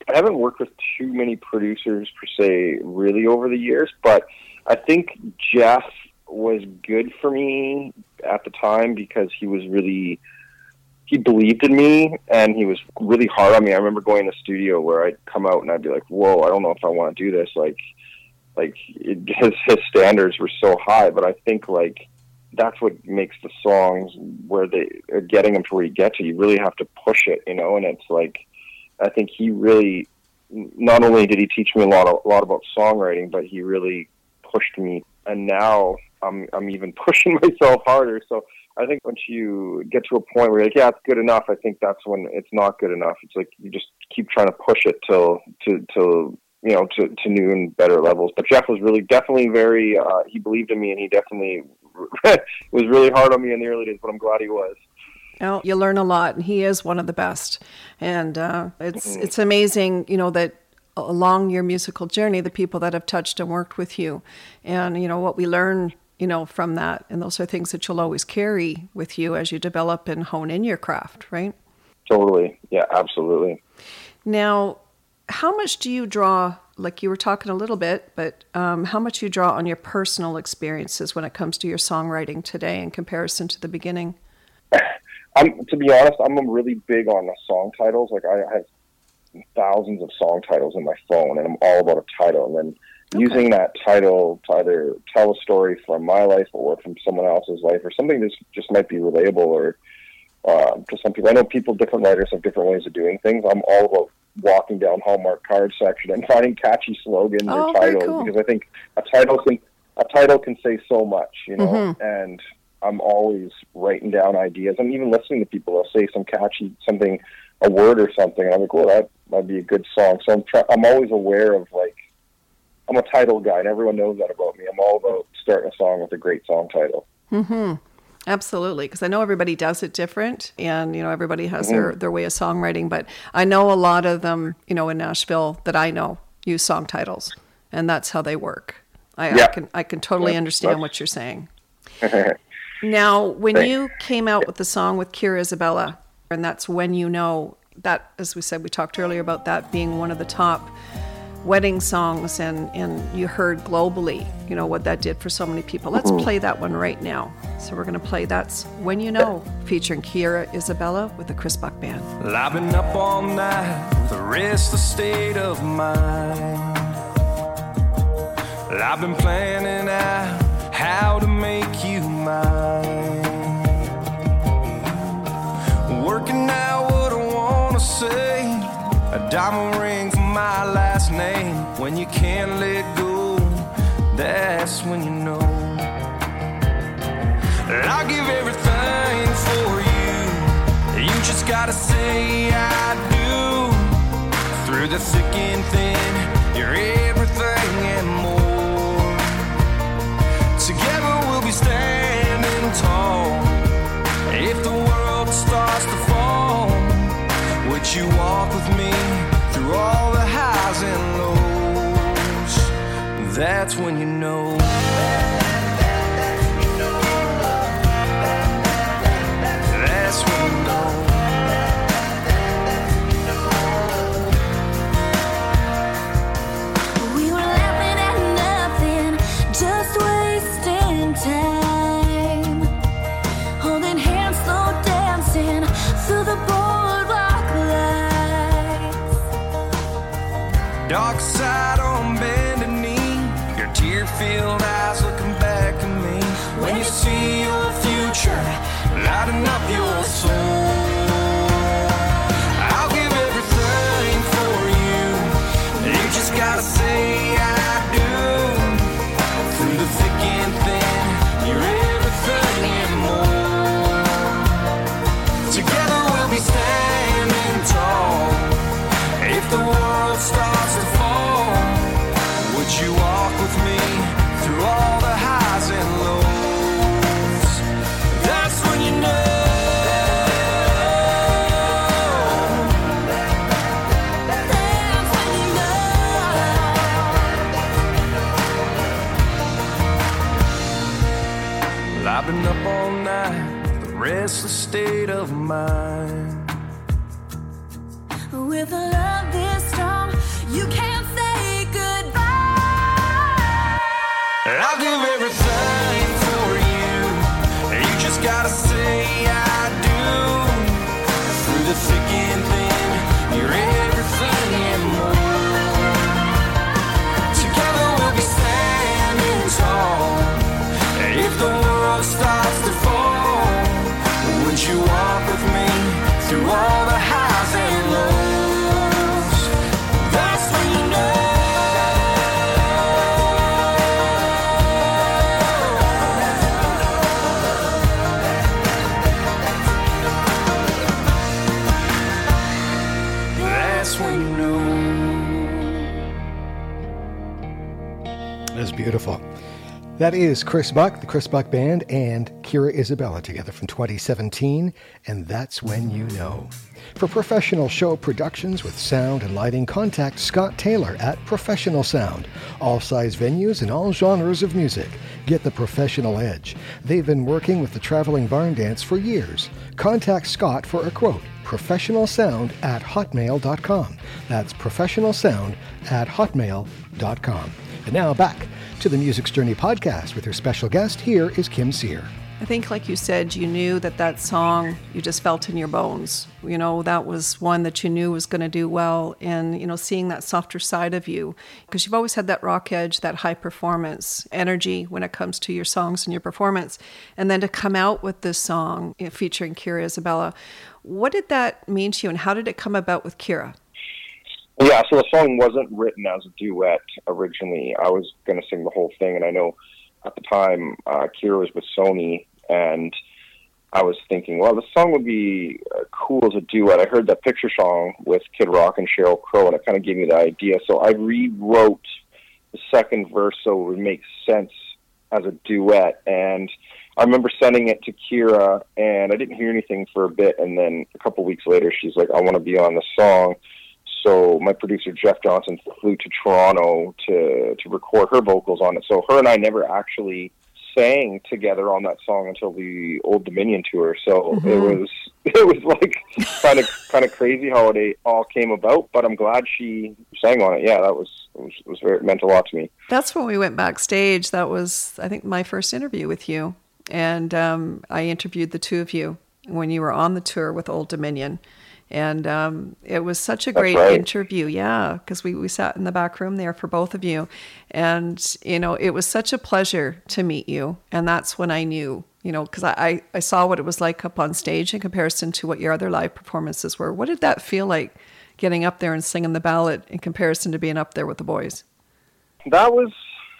I haven't worked with too many producers per se really over the years, but I think Jeff was good for me at the time because he was really, he believed in me and he was really hard on me. I remember going to the studio where I'd come out and I'd be like, whoa, I don't know if I want to do this. Like, like it, his, his standards were so high, but I think like that's what makes the songs where they are getting them to where you get to. You really have to push it, you know, and it's like, I think he really, not only did he teach me a lot, of, a lot about songwriting, but he really pushed me. And now I'm, I'm even pushing myself harder. So I think once you get to a point where you're like, yeah, it's good enough, I think that's when it's not good enough. It's like you just keep trying to push it till, to, till, you know, to, to new and better levels. But Jeff was really, definitely very, uh, he believed in me, and he definitely was really hard on me in the early days, but I'm glad he was. Oh, you learn a lot, and he is one of the best. And uh, it's mm-hmm. it's amazing, you know, that along your musical journey, the people that have touched and worked with you, and, you know, what we learn, you know, from that. And those are things that you'll always carry with you as you develop and hone in your craft, right? Totally. Yeah, absolutely. Now, how much do you draw, like you were talking a little bit, but um, how much you draw on your personal experiences when it comes to your songwriting today in comparison to the beginning? I'm, to be honest, I'm really big on the song titles. Like I have thousands of song titles in my phone, and I'm all about a title. And then okay. using that title to either tell a story from my life or from someone else's life, or something that just might be relatable, or uh, to some people. I know people, different writers have different ways of doing things. I'm all about walking down Hallmark card section and finding catchy slogans oh, or titles, cool. because I think a title can a title can say so much, you know. Mm-hmm. And I'm always writing down ideas. I'm even listening to people. They'll say some catchy something, a word or something, and I'm like, well, that might be a good song. So I'm try- I'm always aware of, like, I'm a title guy, and everyone knows that about me. I'm all about starting a song with a great song title. Mm-hmm. Absolutely, because I know everybody does it different, and, you know, everybody has mm-hmm. their, their way of songwriting, but I know a lot of them, you know, in Nashville that I know use song titles, and that's how they work. I, yeah. I can I can totally yeah, understand that's... what you're saying. Now, when Thanks. you came out with the song with Kira Isabella, and that's When You Know, that, as we said, we talked earlier about that being one of the top wedding songs, and, and you heard globally, you know, what that did for so many people. Let's mm-hmm. play that one right now. So we're going to play That's When You Know, featuring Kira Isabella with the Chris Buck Band. Well, I've been up all night with a restless state of mind. Well, I've been planning out how to make you mine. Working out what I want to say. A diamond ring for my last name. When you can't let go, that's when you know. I'll give everything for you. You just gotta say I do. Through the thick and thin, you're everything and more. Together we'll be standing tall. If the world starts to fall, would you walk with me through all the highs and lows? That's when you know. That's when you know. We were laughing at nothing, just wasting time. Holding hands, slow dancing through the boardwalk lights. Dark side on bended knee, your tear-filled eyes looking back at me. When you see your future lighting up your soul, I'll give everything for you. You just gotta say I do. Through the thick and thin, you're everything and more. Together we'll be standing tall. If the world starts to fall, would you walk with me through all the highs and lows? That's when you know. That's when you know. Well, I've been up all night, the restless state of mind. With a love this strong, I'll give everything for you. You just gotta say I do. Through the thick and thin, you're everything and more. Together we'll be standing tall. If the world starts to fall, would you walk with me through all the highs and lows? That's when you know. That's when you know. That's beautiful. That is Chris Buck, the Chris Buck Band, and Kira Isabella together from twenty seventeen, and That's When You Know. For professional show productions with sound and lighting, contact Scott Taylor at Professional Sound. All size venues and all genres of music. Get the professional edge. They've been working with the Traveling Barn Dance for years. Contact Scott for a quote. professionalsound at hotmail dot com. That's professionalsound at hotmail dot com. And now back to the Music's Journey podcast with her special guest. Here is Kim Sear. I think, like you said, you knew that that song, you just felt in your bones. You know, that was one that you knew was going to do well. And, you know, seeing that softer side of you, because you've always had that rock edge, that high performance energy when it comes to your songs and your performance. And then to come out with this song, you know, featuring Kira Isabella, what did that mean to you, and how did it come about with Kira? Yeah, so the song wasn't written as a duet originally. I was going to sing the whole thing, and I know at the time uh, Kira was with Sony, and I was thinking, well, the song would be uh, cool as a duet. I heard that Picture song with Kid Rock and Sheryl Crow, and it kind of gave me the idea. So I rewrote the second verse so it would make sense as a duet, and I remember sending it to Kira, and I didn't hear anything for a bit, and then a couple weeks later, she's like, I want to be on the song. So my producer, Jeff Johnson, flew to Toronto to, to record her vocals on it. So her and I never actually sang together on that song until the Old Dominion tour. So mm-hmm. it was it was like kind of kind of crazy how it all came about. But I'm glad she sang on it. Yeah, that was it was, it was very, it meant a lot to me. That's when we went backstage. That was, I think, my first interview with you. And um, I interviewed the two of you when you were on the tour with Old Dominion. And um, it was such a great right. interview, yeah, because we, we sat in the back room there for both of you. And, you know, it was such a pleasure to meet you. And that's when I knew, you know, because I, I saw what it was like up on stage in comparison to what your other live performances were. What did that feel like, getting up there and singing the ballad in comparison to being up there with the boys? That was,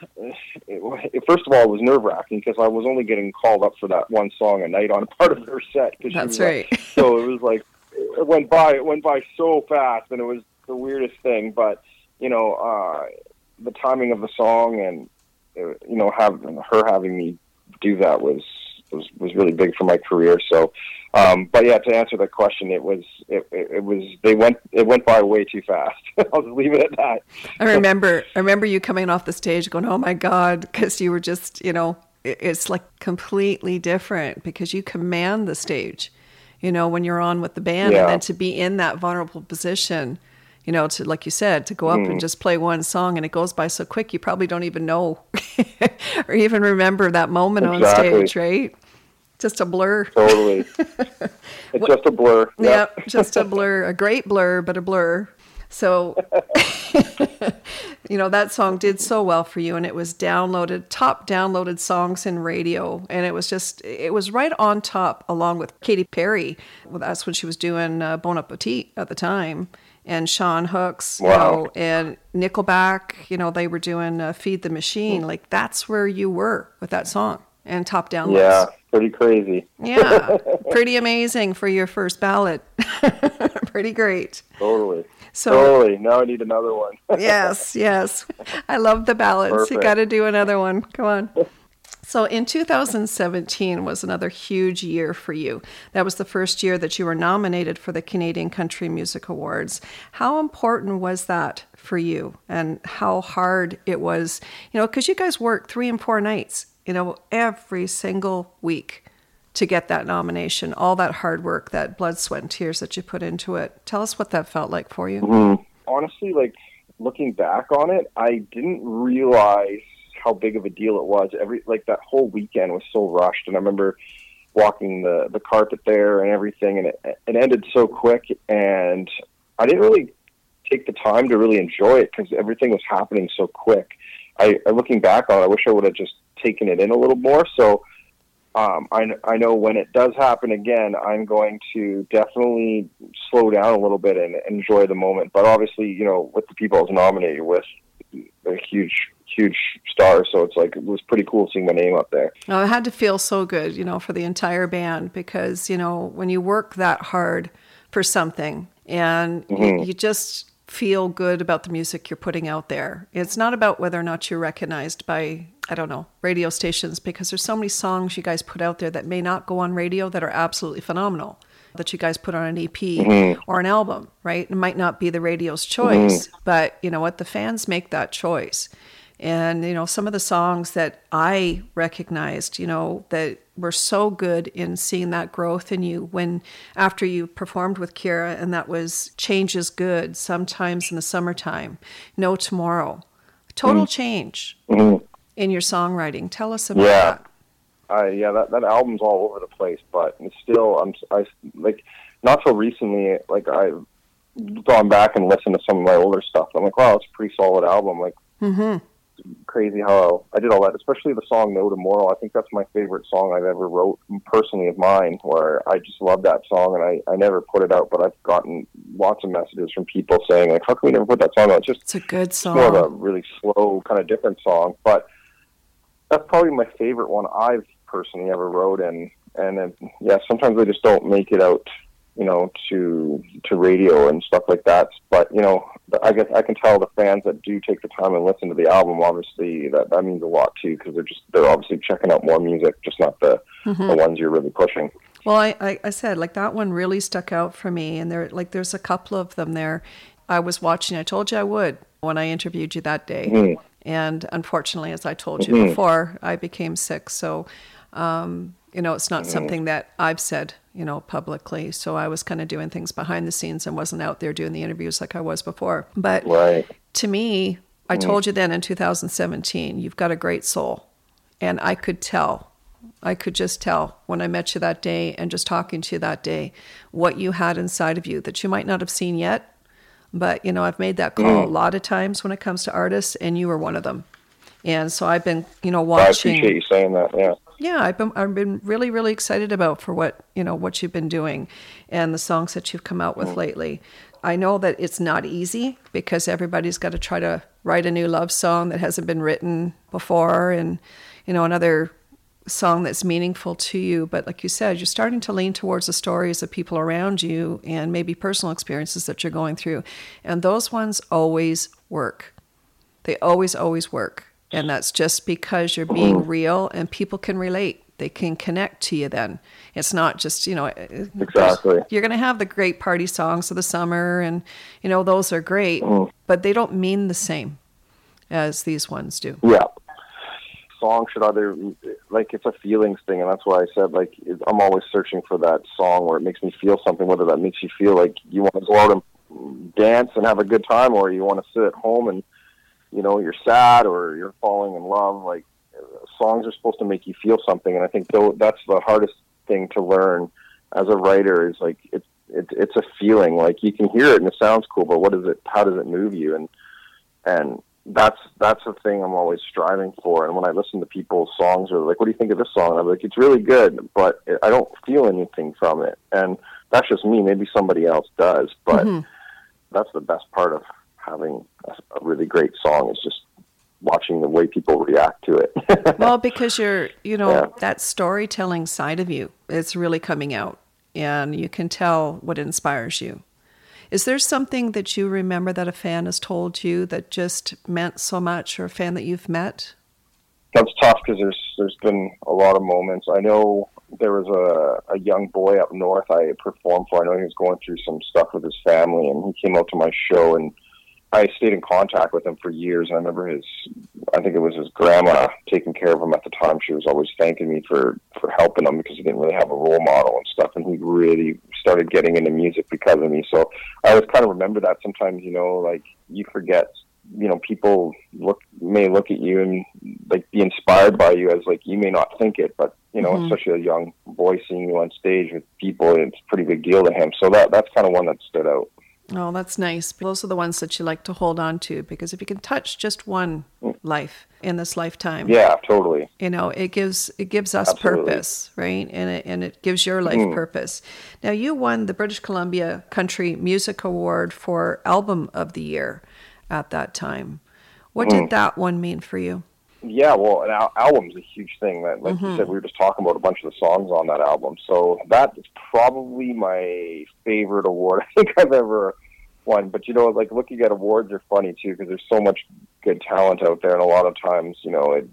it, first of all, it was nerve-wracking because I was only getting called up for that one song a night on part of her set. That's right. Like, so it was like, it went by, it went by so fast, and it was the weirdest thing. But, you know, uh, the timing of the song and, uh, you know, have, her having me do that was, was, was really big for my career. So, um, but yeah, to answer that question, it was, it, it, it was, they went, it went by way too fast. I'll just leave it at that. I remember, I remember you coming off the stage going, oh my God, because you were just, you know, it, it's like completely different because you command the stage. You know, when you're on with the band, yeah. and then to be in that vulnerable position, you know, to, like you said, to go up mm. and just play one song and it goes by so quick, you probably don't even know or even remember that moment exactly. on stage, right? Just a blur. Totally. It's just a blur. Yep, yep just a blur, a great blur, but a blur. So, you know, that song did so well for you, and it was downloaded, top downloaded songs in radio, and it was just, it was right on top along with Katy Perry. Well, that's when she was doing uh, Bon Appetit at the time, and Sean Hooks, wow. you know, and Nickelback, you know, they were doing uh, Feed the Machine. Like, that's where you were with that song and top downloads. Yeah, pretty crazy. Yeah, pretty amazing for your first ballad. Pretty great. Totally. So, totally. Now I need another one. yes, yes. I love the ballads. Perfect. You got to do another one. Come on. So in two thousand seventeen was another huge year for you. That was the first year that you were nominated for the Canadian Country Music Awards. How important was that for you, and how hard it was? You know, because you guys worked three and four nights, you know, every single week to get that nomination, all that hard work, that blood, sweat, and tears that you put into it. Tell us what that felt like for you. Mm-hmm. Honestly, like, looking back on it, I didn't realize how big of a deal it was. Every like that whole weekend was so rushed, and I remember walking the the carpet there and everything, and it, it ended so quick, and I didn't really take the time to really enjoy it because everything was happening so quick. I, I looking back on it, I wish I would have just taken it in a little more. So um, I, I know when it does happen again, I'm going to definitely slow down a little bit and enjoy the moment. But obviously, you know, with the people I was nominated with, they're huge, huge stars. So it's like, it was pretty cool seeing my name up there. Well, it had to feel so good, you know, for the entire band, because, you know, when you work that hard for something and mm-hmm. you, you just feel good about the music you're putting out there. It's not about whether or not you're recognized by, I don't know, radio stations, because there's so many songs you guys put out there that may not go on radio that are absolutely phenomenal, that you guys put on an E P mm-hmm. or an album, right? It might not be the radio's choice, mm-hmm. but you know what? The fans make that choice. And, you know, some of the songs that I recognized, you know, that were so good in seeing that growth in you when, after you performed with Kira, and that was Change is Good, Sometimes in the Summertime, No Tomorrow. Total mm-hmm. change mm-hmm. in your songwriting. Tell us about yeah. that. Uh, yeah, that, that album's all over the place, but it's still, I'm, I, like, not so recently, like, I've gone back and listened to some of my older stuff. I'm like, wow, it's a pretty solid album. Like, mm-hmm. crazy how I did all that, especially the song No Tomorrow. I think that's my favorite song I've ever wrote personally of mine, where I just love that song, and I, I never put it out, but I've gotten lots of messages from people saying, like, how can we never put that song out? It's just it's a good song. More of a really slow, kind of different song, but that's probably my favorite one I've personally ever wrote, and, and then, yeah, sometimes I just don't make it out, you know, to to radio and stuff like that. But, you know, I guess I can tell the fans that do take the time and listen to the album, obviously, that, that means a lot, too, because they're just, they're obviously checking out more music, just not the, mm-hmm. the ones you're really pushing. Well, I, I, I said, like, that one really stuck out for me, and there, like, there's a couple of them there. I was watching, I told you I would when I interviewed you that day. Mm-hmm. And unfortunately, as I told you mm-hmm. before, I became sick. So, um, you know, it's not mm-hmm. something that I've said, you know, publicly. So I was kind of doing things behind the scenes and wasn't out there doing the interviews like I was before. But right. to me, I mm-hmm. told you then in two thousand seventeen, you've got a great soul. And I could tell, I could just tell when I met you that day and just talking to you that day, what you had inside of you that you might not have seen yet. But, you know, I've made that call mm. a lot of times when it comes to artists, and you were one of them. And so I've been, you know, watching. I appreciate you saying that, yeah. Yeah, I've been I've been really, really excited about for what, you know, what you've been doing and the songs that you've come out with mm. lately. I know that it's not easy because everybody's got to try to write a new love song that hasn't been written before, and, you know, another song that's meaningful to you. But like you said, you're starting to lean towards the stories of people around you and maybe personal experiences that you're going through. And those ones always work. They always, always work. And that's just because you're being real and people can relate. They can connect to you then. It's not just, you know, exactly. You're going to have the great party songs of the summer, and, you know, those are great, mm. but they don't mean the same as these ones do. Yeah. Song should either, like, it's a feelings thing, and that's why I said, like, I'm always searching for that song where it makes me feel something, whether that makes you feel like you want to go out and dance and have a good time, or you want to sit at home and, you know, you're sad or you're falling in love. Like, songs are supposed to make you feel something, and I think though that's the hardest thing to learn as a writer is, like, it's it, it's a feeling. Like, you can hear it and it sounds cool, but what is it? How does it move you? And and that's that's the thing I'm always striving for. And when I listen to people's songs, or like, what do you think of this song? And I'm like, it's really good, but I don't feel anything from it. And that's just me. Maybe somebody else does, but mm-hmm. that's the best part of having a, a really great song, is just watching the way people react to it. Well, because you're, you know, yeah. that storytelling side of you is really coming out, and you can tell what inspires you. Is there something that you remember that a fan has told you that just meant so much, or a fan that you've met? That's tough because there's there's been a lot of moments. I know there was a, a young boy up north I performed for. I know he was going through some stuff with his family, and he came out to my show, and I stayed in contact with him for years. I remember his, I think it was his grandma taking care of him at the time. She was always thanking me for, for helping him because he didn't really have a role model and stuff. And he really started getting into music because of me. So I always kind of remember that sometimes, you know, like, you forget you know, people look may look at you and like be inspired by you as like you may not think it, but you know, mm-hmm. especially a young boy seeing you on stage with people, it's a pretty big deal to him. So that that's kind of one that stood out. Oh, that's nice. Those are the ones that you like to hold on to, because if you can touch just one mm. life in this lifetime, yeah, totally. You know, it gives it gives us Absolutely. purpose, right? And it and it gives your life mm. purpose. Now, you won the British Columbia Country Music Award for Album of the Year at that time. What mm. did that one mean for you? Yeah, well, an al- album's a huge thing. That, like mm-hmm. you said, we were just talking about a bunch of the songs on that album. So that is probably my favorite award I think I've ever won. But, you know, like looking at awards are funny, too, because there's so much good talent out there. And a lot of times, you know, it,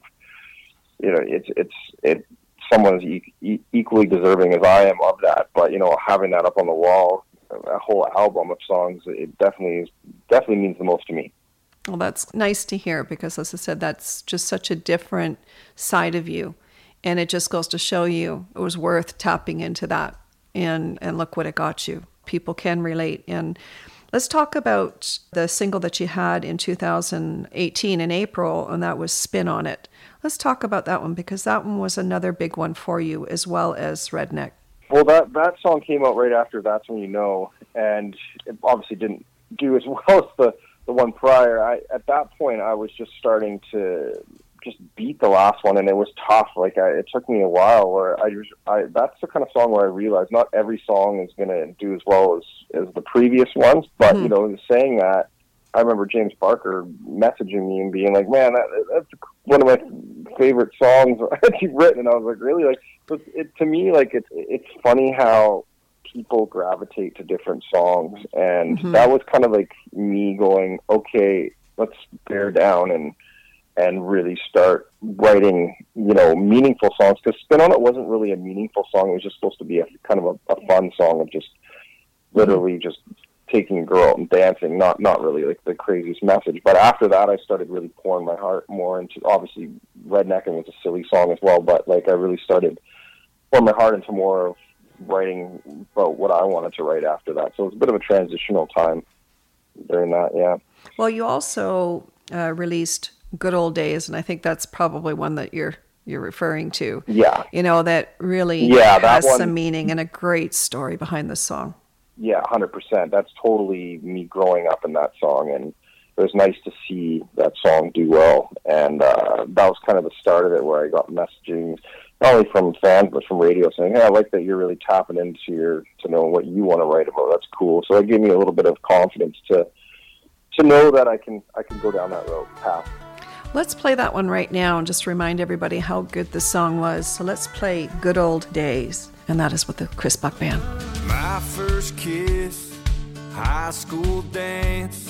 you know, it's, it's, it, someone's e- e- equally deserving as I am of that. But, you know, having that up on the wall, a whole album of songs, it definitely is, definitely means the most to me. Well, that's nice to hear, because, as I said, that's just such a different side of you. And it just goes to show you it was worth tapping into that. And, and look what it got you. People can relate. And let's talk about the single that you had in two thousand eighteen in April, and that was Spin on It. Let's talk about that one, because that one was another big one for you, as well as Redneck. Well, that, that song came out right after That's When You Know, and it obviously didn't do as well as the the one prior. I, at that point, I was just starting to just beat the last one, and it was tough. Like I, it took me a while. Where I, just, I, that's the kind of song where I realized not every song is going to do as well as, as the previous ones. But mm-hmm. you know, saying that, I remember James Barker messaging me and being like, "Man, that, that's one of my favorite songs that you've written." And I was like, "Really?" Like, it, it, to me, like it's it's funny how people gravitate to different songs, and mm-hmm. that was kind of like me going, okay, let's bear down and and really start writing, you know, meaningful songs, because Spin on It wasn't really a meaningful song. It was just supposed to be a kind of a, a fun song of just literally just taking a girl out and dancing, not not really like the craziest message. But after that, I started really pouring my heart more into, obviously Redneckin' was a silly song as well, but like I really started pouring my heart into more of writing about what I wanted to write after that. So it was a bit of a transitional time during that, yeah. Well, you also uh, released Good Old Days, and I think that's probably one that you're you're referring to. Yeah. You know, that really yeah, that has one, some meaning and a great story behind the song. Yeah, one hundred percent. That's totally me growing up in that song, and it was nice to see that song do well. And uh, that was kind of the start of it, where I got messaging not only from fans, but from radio saying, hey, I like that you're really tapping into your, to know what you want to write about. That's cool. So it gave me a little bit of confidence to to know that I can I can go down that road path. Let's play that one right now and just remind everybody how good the song was. So let's play Good Old Days, and that is with the Chris Buck Band. My first kiss, high school dance,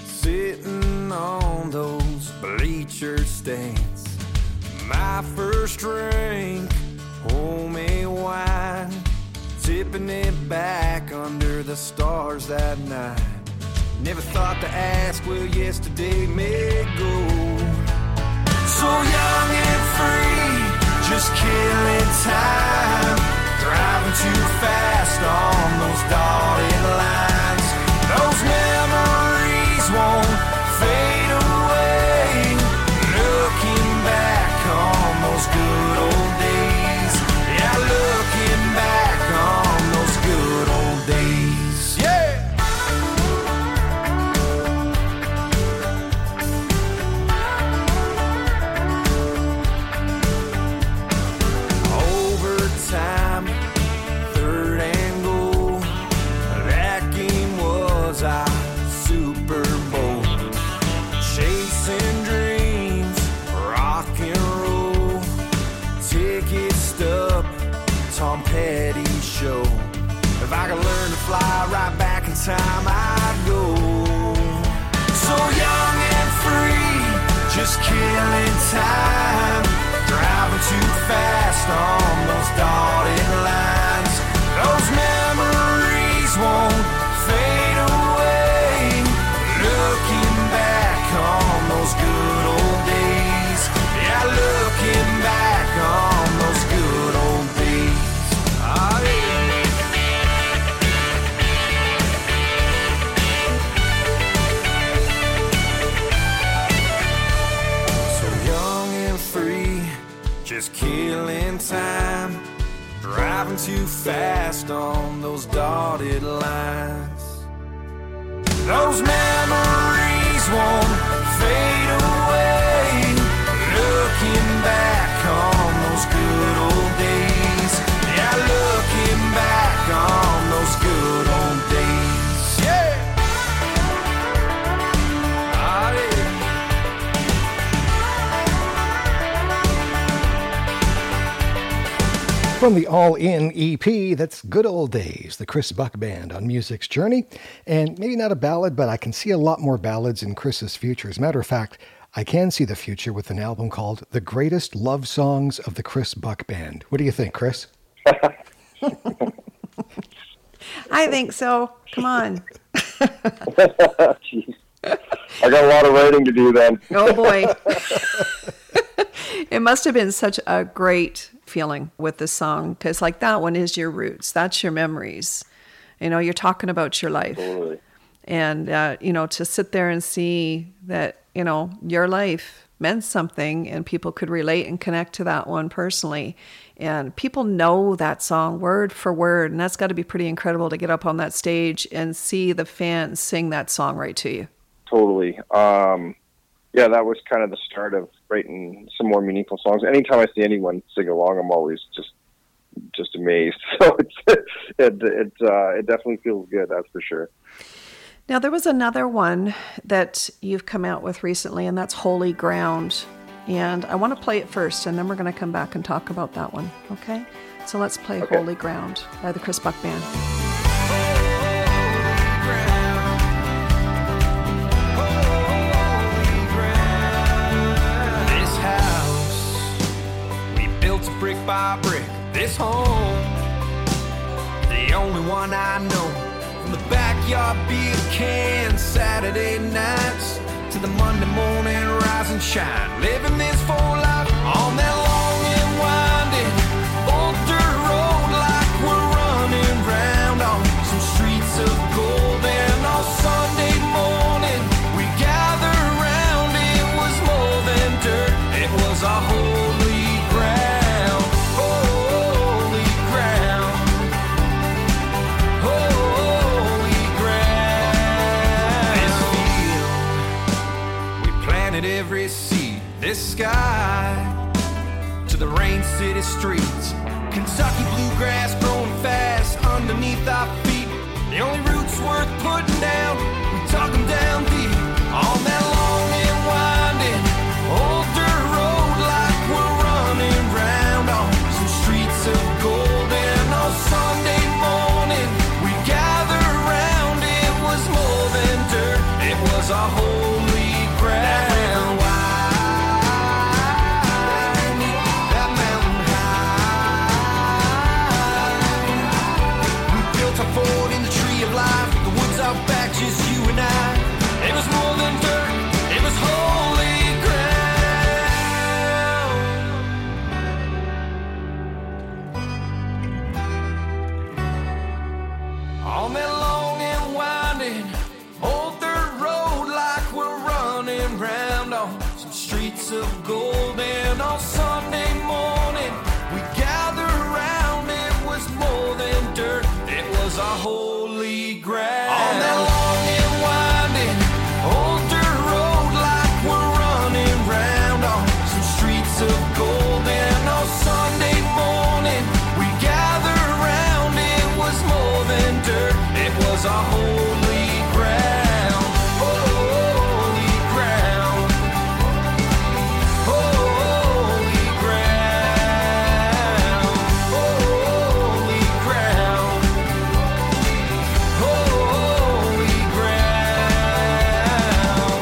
sitting on those bleacher stands. My first drink, homemade wine, tipping it back under the stars that night. Never thought to ask where yesterday may go. So young and free, just killing time, driving too fast on those dotted lines. Those memories won't fade away. Looking back on those good old days. Yeah, looking back on those good old days. Yeah! Overtime, third and goal. That game was our Super Bowl. Chasing dreams, rock and roll, ticket stub, Tom Petty show. If I could learn to fly right back in time, I'd go. So young and free, just killing time, driving too fast on those dotted lines. Those memories won't fade away. Looking back on those good old days. Yeah, looking back on those good old days. Oh, yeah. just killing time, driving too fast on those dotted lines. Those memories won't fade away, looking back on those good old days. Yeah, looking back on those good old days. Yeah. Ah, yeah. From the All In E P, that's Good Old Days, the Chris Buck Band on Music's Journey. And maybe not a ballad, but I can see a lot more ballads in Chris's future. As a matter of fact, I can see the future with an album called The Greatest Love Songs of the Chris Buck Band. What do you think, Chris? I think so. Come on. Jeez. I got a lot of writing to do then. Oh, boy. It must have been such a great feeling with this song, because like that one is your roots. That's your memories. You know, you're talking about your life. Totally. And, uh, you know, to sit there and see that, you know, your life meant something and people could relate and connect to that one personally. And people know that song word for word. And that's got to be pretty incredible to get up on that stage and see the fans sing that song right to you. Totally. Um, yeah, that was kind of the start of writing some more meaningful songs. Anytime I see anyone sing along, I'm always just just amazed. So it's, it it uh, it definitely feels good, that's for sure. Now, there was another one that you've come out with recently, and that's Holy Ground. And I want to play it first, and then we're going to come back and talk about that one, okay? So let's play Okay. Holy Ground by the Chris Buck Band. This house we built brick by brick. This home, the only one I know. From the backyard beer can Saturday nights to the Monday morning rise and shine. Living this full life on that long and winding old dirt road, like we're running round on some streets of gold. And on Sunday morning we gather round. It was more than dirt, it was a holy ground. Holy ground. Holy ground. This field we planted every seed. This sky to the Rain City streets. Kentucky bluegrass growing fast underneath our feet. The only roots worth putting down, we tuck them down deep. On that long and winding old dirt road, like we're running round on some streets of gold. And on Sunday morning we gather round. It was more than dirt, it was a holy ground. That mountain high, we built a fort in the tree of life. The woods out back, just you and I. It was more than dirt, it was holy ground. On that long and winding old dirt road, like we're running round on some streets of gold. And on Sunday morning we gather round. It was more than dirt, it was a holy ground. On that long and winding old dirt road, like we're running round on some streets of gold. And on Sunday morning we gather round. It was more than dirt, it was a holy ground. Holy ground. Holy ground. Holy ground. Holy ground.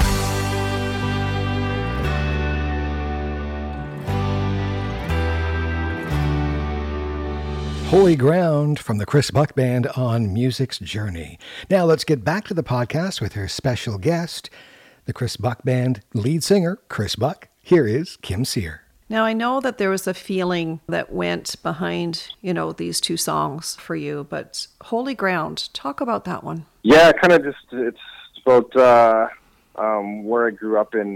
Holy Ground from the Chris Buck Band on Music's Journey. Now let's get back to the podcast with her special guest, the Chris Buck Band lead singer, Chris Buck. Here is Kim Sear. Now, I know that there was a feeling that went behind, you know, these two songs for you, but Holy Ground, talk about that one. Yeah, kind of just, it's about uh, um, where I grew up in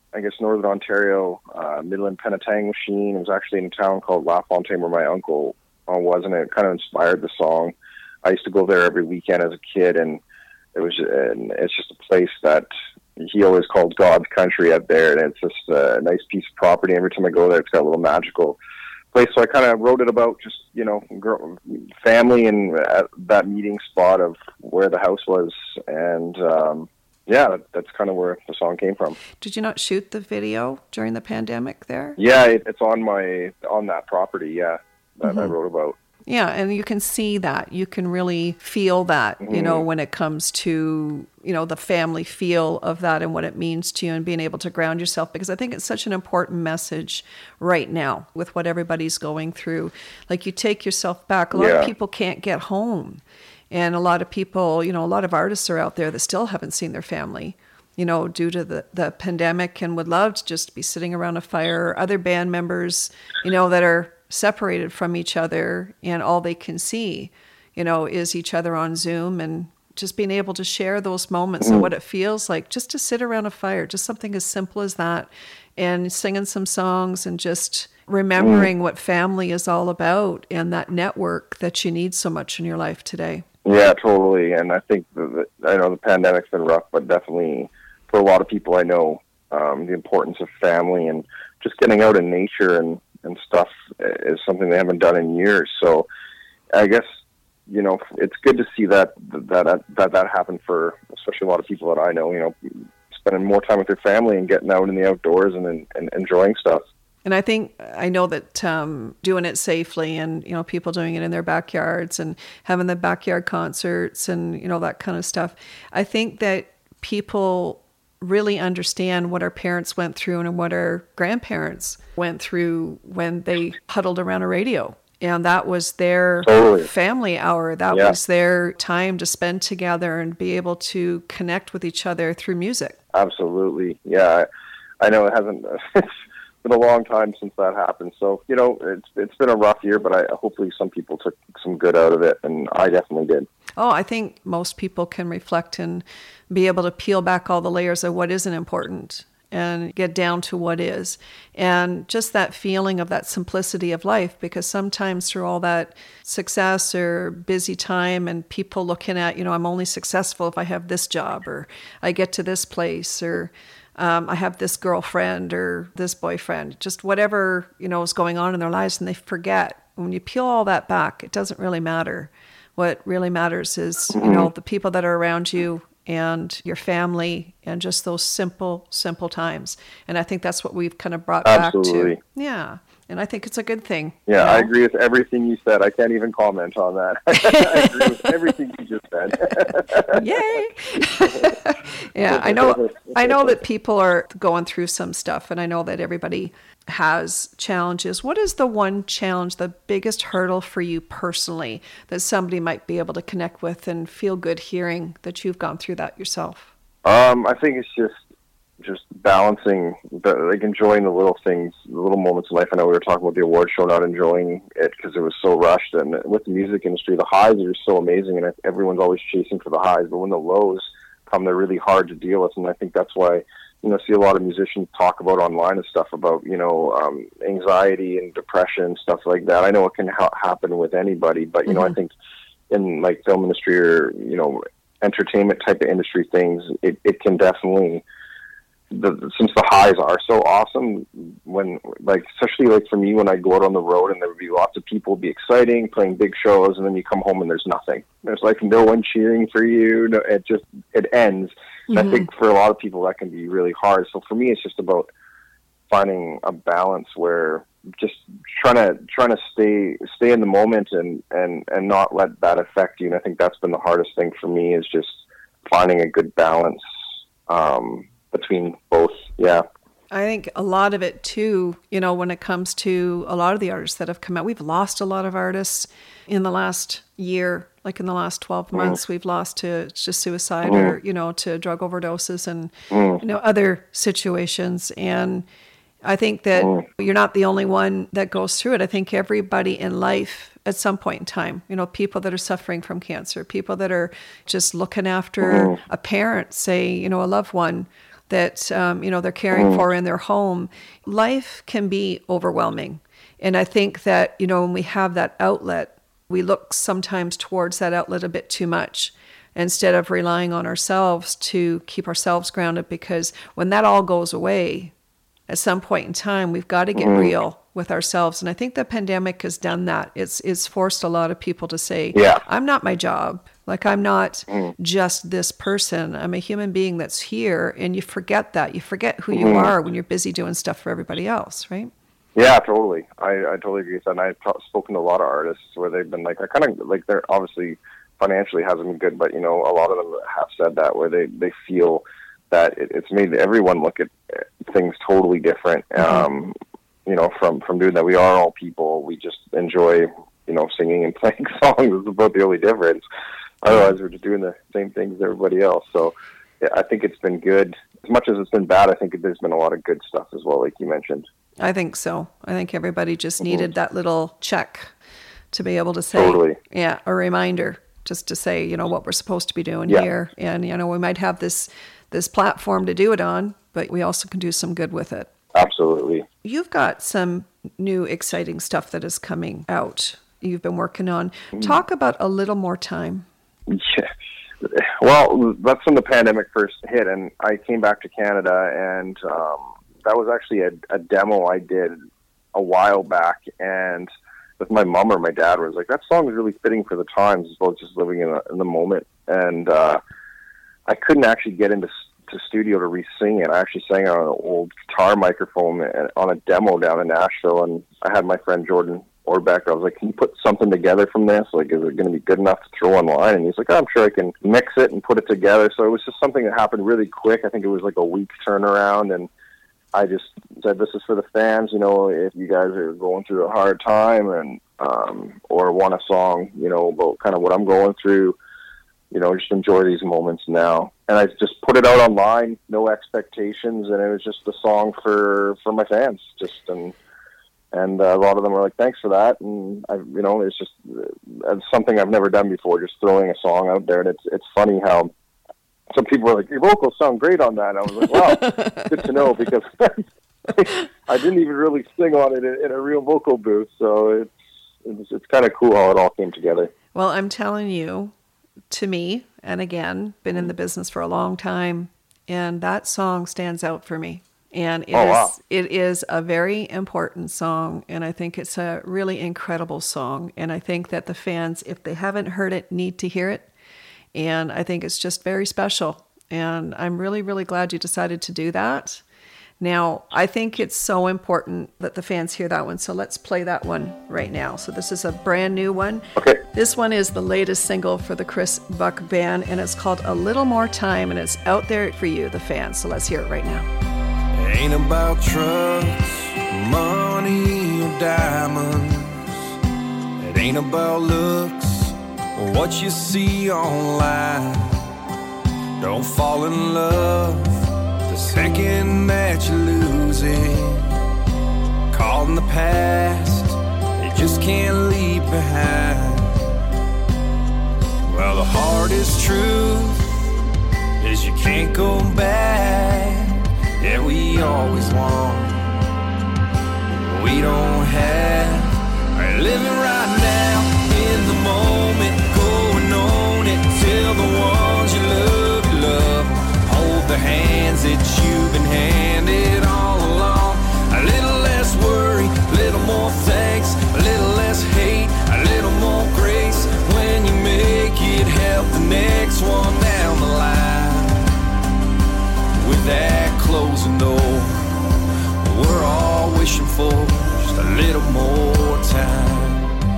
I guess, Northern Ontario, uh, Midland Penetang Machine. It was actually in a town called LaFontaine where my uncle uh, was, and it kind of inspired the song. I used to go there every weekend as a kid, and it was, and it's just a place that he always called God's country out there, and it's just a nice piece of property. Every time I go there, it's got a little magical place. So I kind of wrote it about just, you know, girl, family and uh, that meeting spot of where the house was, and um, yeah, that, that's kind of where the song came from. Did you not shoot the video during the pandemic there? Yeah, it, it's on my on that property. Yeah, that Mm-hmm. I wrote about. Yeah, and you can see that. You can really feel that, mm-hmm. you know, when it comes to, you know, the family feel of that and what it means to you and being able to ground yourself, because I think it's such an important message right now with what everybody's going through. Like, you take yourself back. A lot Yeah. of people can't get home. And a lot of people, you know, a lot of artists are out there that still haven't seen their family, you know, due to the, the pandemic, and would love to just be sitting around a fire. Other band members, you know, that are separated from each other, and all they can see, you know, is each other on Zoom, and just being able to share those moments mm. and what it feels like just to sit around a fire, just something as simple as that, and singing some songs and just remembering mm. what family is all about and that network that you need so much in your life today. Yeah, totally. And I think that, I know the pandemic's been rough, but definitely for a lot of people I know, um, the importance of family and just getting out in nature and, and stuff is something they haven't done in years. So I guess, you know, it's good to see that that that that, that happen for especially a lot of people that I know, you know, spending more time with their family and getting out in the outdoors and, and, and enjoying stuff. And I think, I know that um, doing it safely and, you know, people doing it in their backyards and having the backyard concerts and, you know, that kind of stuff. I think that people really understand what our parents went through and what our grandparents went through when they huddled around a radio. And that was their totally. family hour. That yeah. was their time to spend together and be able to connect with each other through music. Absolutely. Yeah. I, I know it hasn't... It's been a long time since that happened. So, you know, it's it's been a rough year, but I hopefully some people took some good out of it, and I definitely did. Oh, I think most people can reflect and be able to peel back all the layers of what isn't important and get down to what is. And just that feeling of that simplicity of life, because sometimes through all that success or busy time and people looking at, you know, I'm only successful if I have this job or I get to this place or Um, I have this girlfriend or this boyfriend, just whatever, you know, is going on in their lives, and they forget. When you peel all that back, it doesn't really matter. What really matters is, you know, the people that are around you and your family and just those simple, simple times. And I think that's what we've kind of brought Absolutely. back to. Yeah. And I think it's a good thing. Yeah, you know? I agree with everything you said. I can't even comment on that. I agree with everything you just said. Yay! Yeah, I know. I know that people are going through some stuff, and I know that everybody has challenges. What is the one challenge, the biggest hurdle for you personally, that somebody might be able to connect with and feel good hearing that you've gone through that yourself? Um, I think it's just just balancing, the, like enjoying the little things, the little moments in life. I know we were talking about the award show, not enjoying it because it was so rushed. And with the music industry, the highs are so amazing, and everyone's always chasing for the highs. But when the lows come, they're really hard to deal with. And I think that's why, you know, see a lot of musicians talk about online and stuff about, you know, um, anxiety and depression, stuff like that. I know it can ha- happen with anybody, but, you mm-hmm. know, I think in like film industry or, you know, entertainment type of industry things, it, it can definitely... The, since the highs are so awesome, when like especially like for me when I go out on the road and there would be lots of people, it'd be exciting, playing big shows, and then you come home and there's nothing. There's like no one cheering for you. No, it just it ends. Mm-hmm. And I think for a lot of people that can be really hard. So for me, it's just about finding a balance where just trying to trying to stay stay in the moment and and and not let that affect you. And I think that's been the hardest thing for me, is just finding a good balance. Um, between both. Yeah. I think a lot of it too, you know, when it comes to a lot of the artists that have come out, we've lost a lot of artists in the last year, like in the last twelve months, mm. we've lost to just suicide mm. or, you know, to drug overdoses and, mm. you know, other situations. And I think that mm. you're not the only one that goes through it. I think everybody in life at some point in time, you know, people that are suffering from cancer, people that are just looking after mm. a parent, say, you know, a loved one, that, um, you know, they're caring for in their home. Life can be overwhelming. And I think that, you know, when we have that outlet, we look sometimes towards that outlet a bit too much instead of relying on ourselves to keep ourselves grounded, because when that all goes away, at some point in time, we've got to get mm. real with ourselves. And I think the pandemic has done that. It's it's forced a lot of people to say, yeah. I'm not my job. Like, I'm not mm. just this person. I'm a human being that's here. And you forget that. You forget who you mm. are when you're busy doing stuff for everybody else, right? Yeah, totally. I, I totally agree with that. And I've t- spoken to a lot of artists where they've been like, I kind of like, they're obviously financially hasn't been good, but, you know, a lot of them have said that, where they, they feel that it, it's made everyone look at things totally different. Mm-hmm. Um, you know, from, from doing that, we are all people. We just enjoy, you know, singing and playing songs. It's about the only difference. Otherwise, we're just doing the same things as everybody else. So yeah, I think it's been good. As much as it's been bad, I think there's been a lot of good stuff as well, like you mentioned. I think so. I think everybody just needed mm-hmm. that little check to be able to say, totally. yeah, a reminder, just to say, you know, what we're supposed to be doing yeah. here. And, you know, we might have this this platform to do it on, but we also can do some good with it. Absolutely. You've got some new exciting stuff that is coming out you've been working on. Mm. Talk about A Little More Time. Yeah. Well, that's when the pandemic first hit, and I came back to Canada, and um, that was actually a, a demo I did a while back, and with my mom or my dad was like, that song is really fitting for the times, as well as just living in, a, in the moment. And uh, I couldn't actually get into to studio to re-sing it. I actually sang on an old guitar microphone on a demo down in Nashville, and I had my friend Jordan Orbeck. I was like, can you put something together from this? Like, is it going to be good enough to throw online? And he's like, oh, I'm sure I can mix it and put it together. So it was just something that happened really quick. I think it was like a week turnaround, and I just said, this is for the fans, you know, if you guys are going through a hard time and um, or want a song, you know, about kind of what I'm going through, you know, just enjoy these moments now. And I just put it out online, no expectations, and it was just a song for, for my fans. Just and and uh, a lot of them were like, "Thanks for that." And I, you know, it's just uh, it's something I've never done before, just throwing a song out there. And it's it's funny how some people were like, "Your vocals sound great on that." And I was like, "Wow, good to know," because I didn't even really sing on it in, in a real vocal booth. So it's it's, it's kind of cool how it all came together. Well, I'm telling you. To me, and again, been in the business for a long time, and that song stands out for me. And it, oh, is, wow. it is a very important song, and I think it's a really incredible song. And I think that the fans, if they haven't heard it, need to hear it. And I think it's just very special. And I'm really, really glad you decided to do that. Now, I think it's so important that the fans hear that one, so let's play that one right now. So this is a brand new one. Okay. This one is the latest single for the Chris Buck Band, and it's called A Little More Time, and it's out there for you, the fans. So let's hear it right now. It ain't about trucks, money, or diamonds. It ain't about looks or what you see online. Don't fall in love the second that you lose it. Caught in the past, you just can't leave behind. Well, the hardest truth is you can't go back. Yeah, we always want what we don't have. We're living right now in the moment, going on it. Tell the ones you love, you love. Hold the hands that you've been handed all along. A little less worry, a little more thanks, a little less hate, a little more grace. When you make it, help the next one down the line. With that closing door, we're all wishing for just a little more time.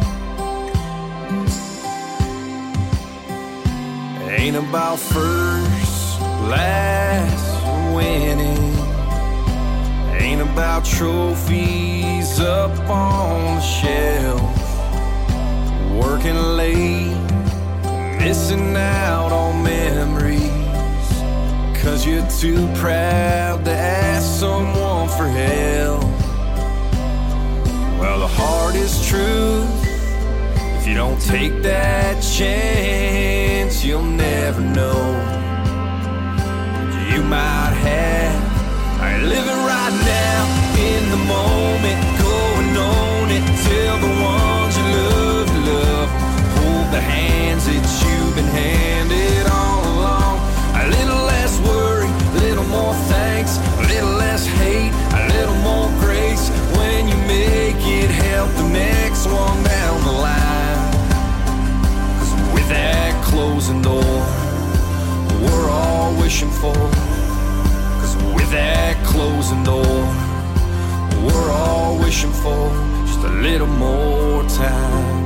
It ain't about first, last, or winning. It ain't about trophies up on the shelf. Working late, missing out on memories. Cause you're too proud to ask someone for help. Well, the hardest truth, if you don't take that chance, you'll never know. You might have. I live it right now, in the moment, go and own it. Tell the ones you love, you love. Hold the hands that you've been handed all along. A little less worry, a little more thanks, a little less hate, a little more grace. When you make it, help the next one down the line. 'Cause with that closing door, we're all wishing for. 'Cause with that closing door, we're all wishing for just a little more time.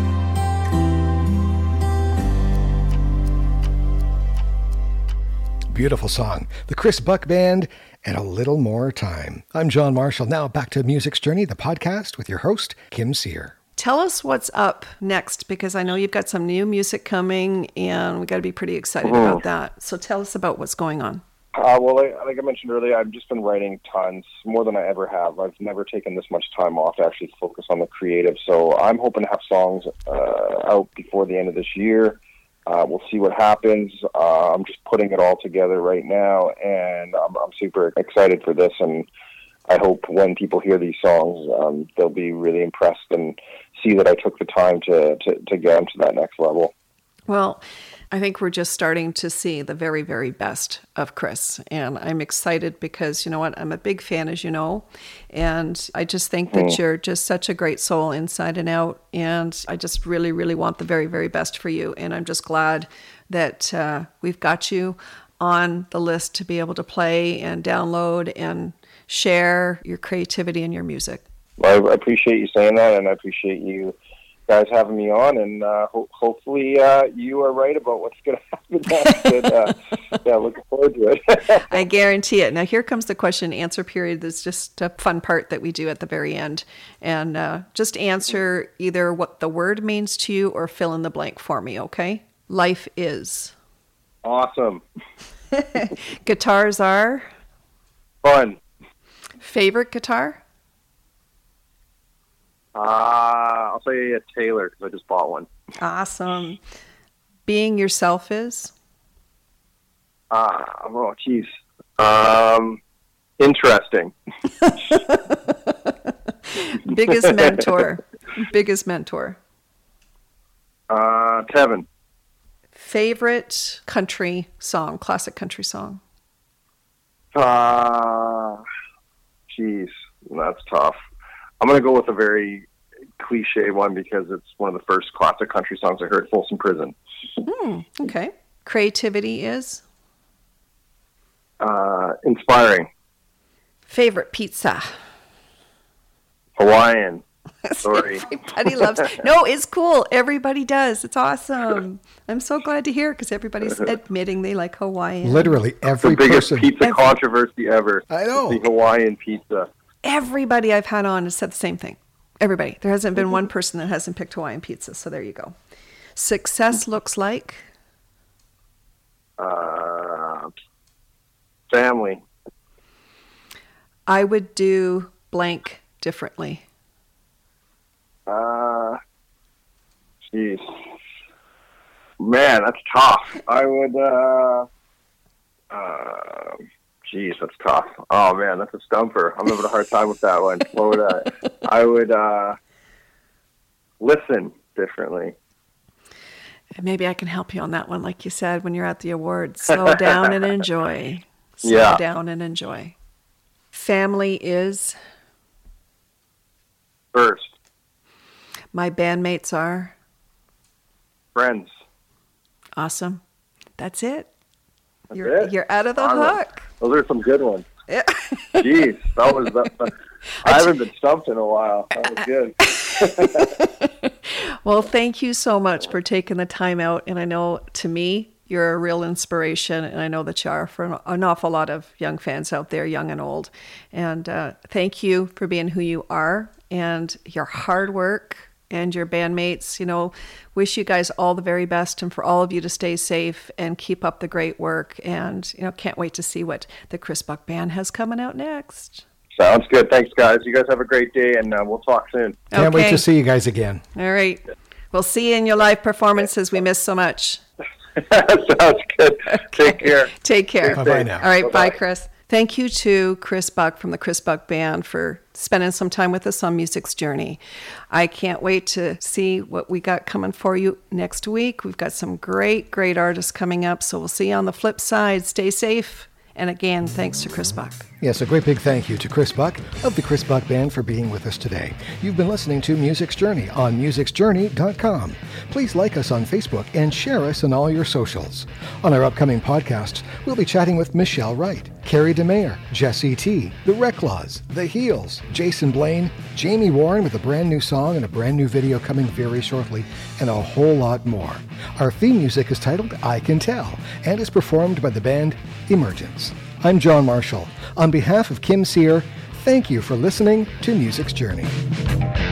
Beautiful song. The Chris Buck Band and A Little More Time. I'm John Marshall. Now back to Music's Journey, the podcast with your host, Kim Sear. Tell us what's up next, because I know you've got some new music coming and we got to be pretty excited Mhm. about that. So tell us about what's going on. Uh, well, like, like I mentioned earlier, I've just been writing tons, more than I ever have. I've never taken this much time off to actually focus on the creative. So I'm hoping to have songs uh, out before the end of this year. Uh, we'll see what happens. Uh, I'm just putting it all together right now, and I'm, I'm super excited for this. And I hope when people hear these songs, um, they'll be really impressed and see that I took the time to, to, to get them to that next level. Well, I think we're just starting to see the very, very best of Chris. And I'm excited because, you know what, I'm a big fan, as you know. And I just think that Mm. you're just such a great soul inside and out. And I just really, really want the very, very best for you. And I'm just glad that uh, we've got you on the list to be able to play and download and share your creativity and your music. Well, I appreciate you saying that, and I appreciate you guys having me on, and uh, ho- hopefully uh, you are right about what's going to happen next. And, uh, yeah, looking forward to it. I guarantee it. Now, here comes the question and answer period. That's just a fun part that we do at the very end. And uh, just answer either what the word means to you or fill in the blank for me, okay? Life is. Awesome. Guitars are. Fun. Favorite guitar? Uh, I'll say a Taylor because I just bought one. Awesome. Being yourself is? Uh, oh, geez. Um, interesting. Biggest mentor. Biggest mentor. Uh, Tevin. Favorite country song, classic country song? Uh, geez, that's tough. I'm going to go with a very cliche one because it's one of the first classic country songs I heard, Folsom Prison. Hmm, okay. Creativity is? Uh, inspiring. Favorite pizza? Hawaiian. Sorry. Everybody loves it. No, it's cool. Everybody does. It's awesome. I'm so glad to hear because everybody's admitting they like Hawaiian. Literally every the biggest person. pizza Every- controversy ever. I know. The Hawaiian pizza. Everybody I've had on has said the same thing. Everybody. There hasn't been one person that hasn't picked Hawaiian pizza. So there you go. Success looks like? Uh, family. I would do blank differently. Uh, jeez. Man, that's tough. I would, uh, uh, jeez, that's tough. Oh, man, that's a stumper. I'm having a hard time with that one. What would I, I would, uh, listen differently. Maybe I can help you on that one. Like you said, when you're at the awards, slow down and enjoy. Slow Yeah. down and enjoy. Family is? First, My bandmates are? friends. Awesome. That's it. That's You're it. you're out of the Awesome. hook. Those are some good ones. Yeah. Jeez, that was, that, I haven't been stumped in a while. That was good. Well, thank you so much for taking the time out. And I know to me, you're a real inspiration. And I know that you are for an, an awful lot of young fans out there, young and old. And uh, thank you for being who you are and your hard work and your bandmates. You know, wish you guys all the very best and for all of you to stay safe and keep up the great work. And, you know, can't wait to see what the Chris Buck Band has coming out next. Sounds good. Thanks, guys. You guys have a great day, and uh, we'll talk soon. Can't wait Okay. to see you guys again. All right. We'll see you in your live performances we miss so much. Sounds good. Take care. Take care. Bye-bye now. All right, Bye-bye. bye, Chris. Thank you to Chris Buck from the Chris Buck Band for spending some time with us on Music's Journey. I can't wait to see what we got coming for you next week. We've got some great, great artists coming up, so we'll see you on the flip side. Stay safe. And again, thanks to Chris Buck. Yes, a great big thank you to Chris Buck of the Chris Buck Band for being with us today. You've been listening to Music's Journey on musics journey dot com. Please like us on Facebook and share us on all your socials. On our upcoming podcasts, we'll be chatting with Michelle Wright, Carrie DeMayer, Jesse T, The Reclaws, The Heels, Jason Blaine, Jamie Warren with a brand new song and a brand new video coming very shortly, and a whole lot more. Our theme music is titled I Can Tell and is performed by the band Emergence. I'm John Marshall. On behalf of Kim Sear, thank you for listening to Music's Journey.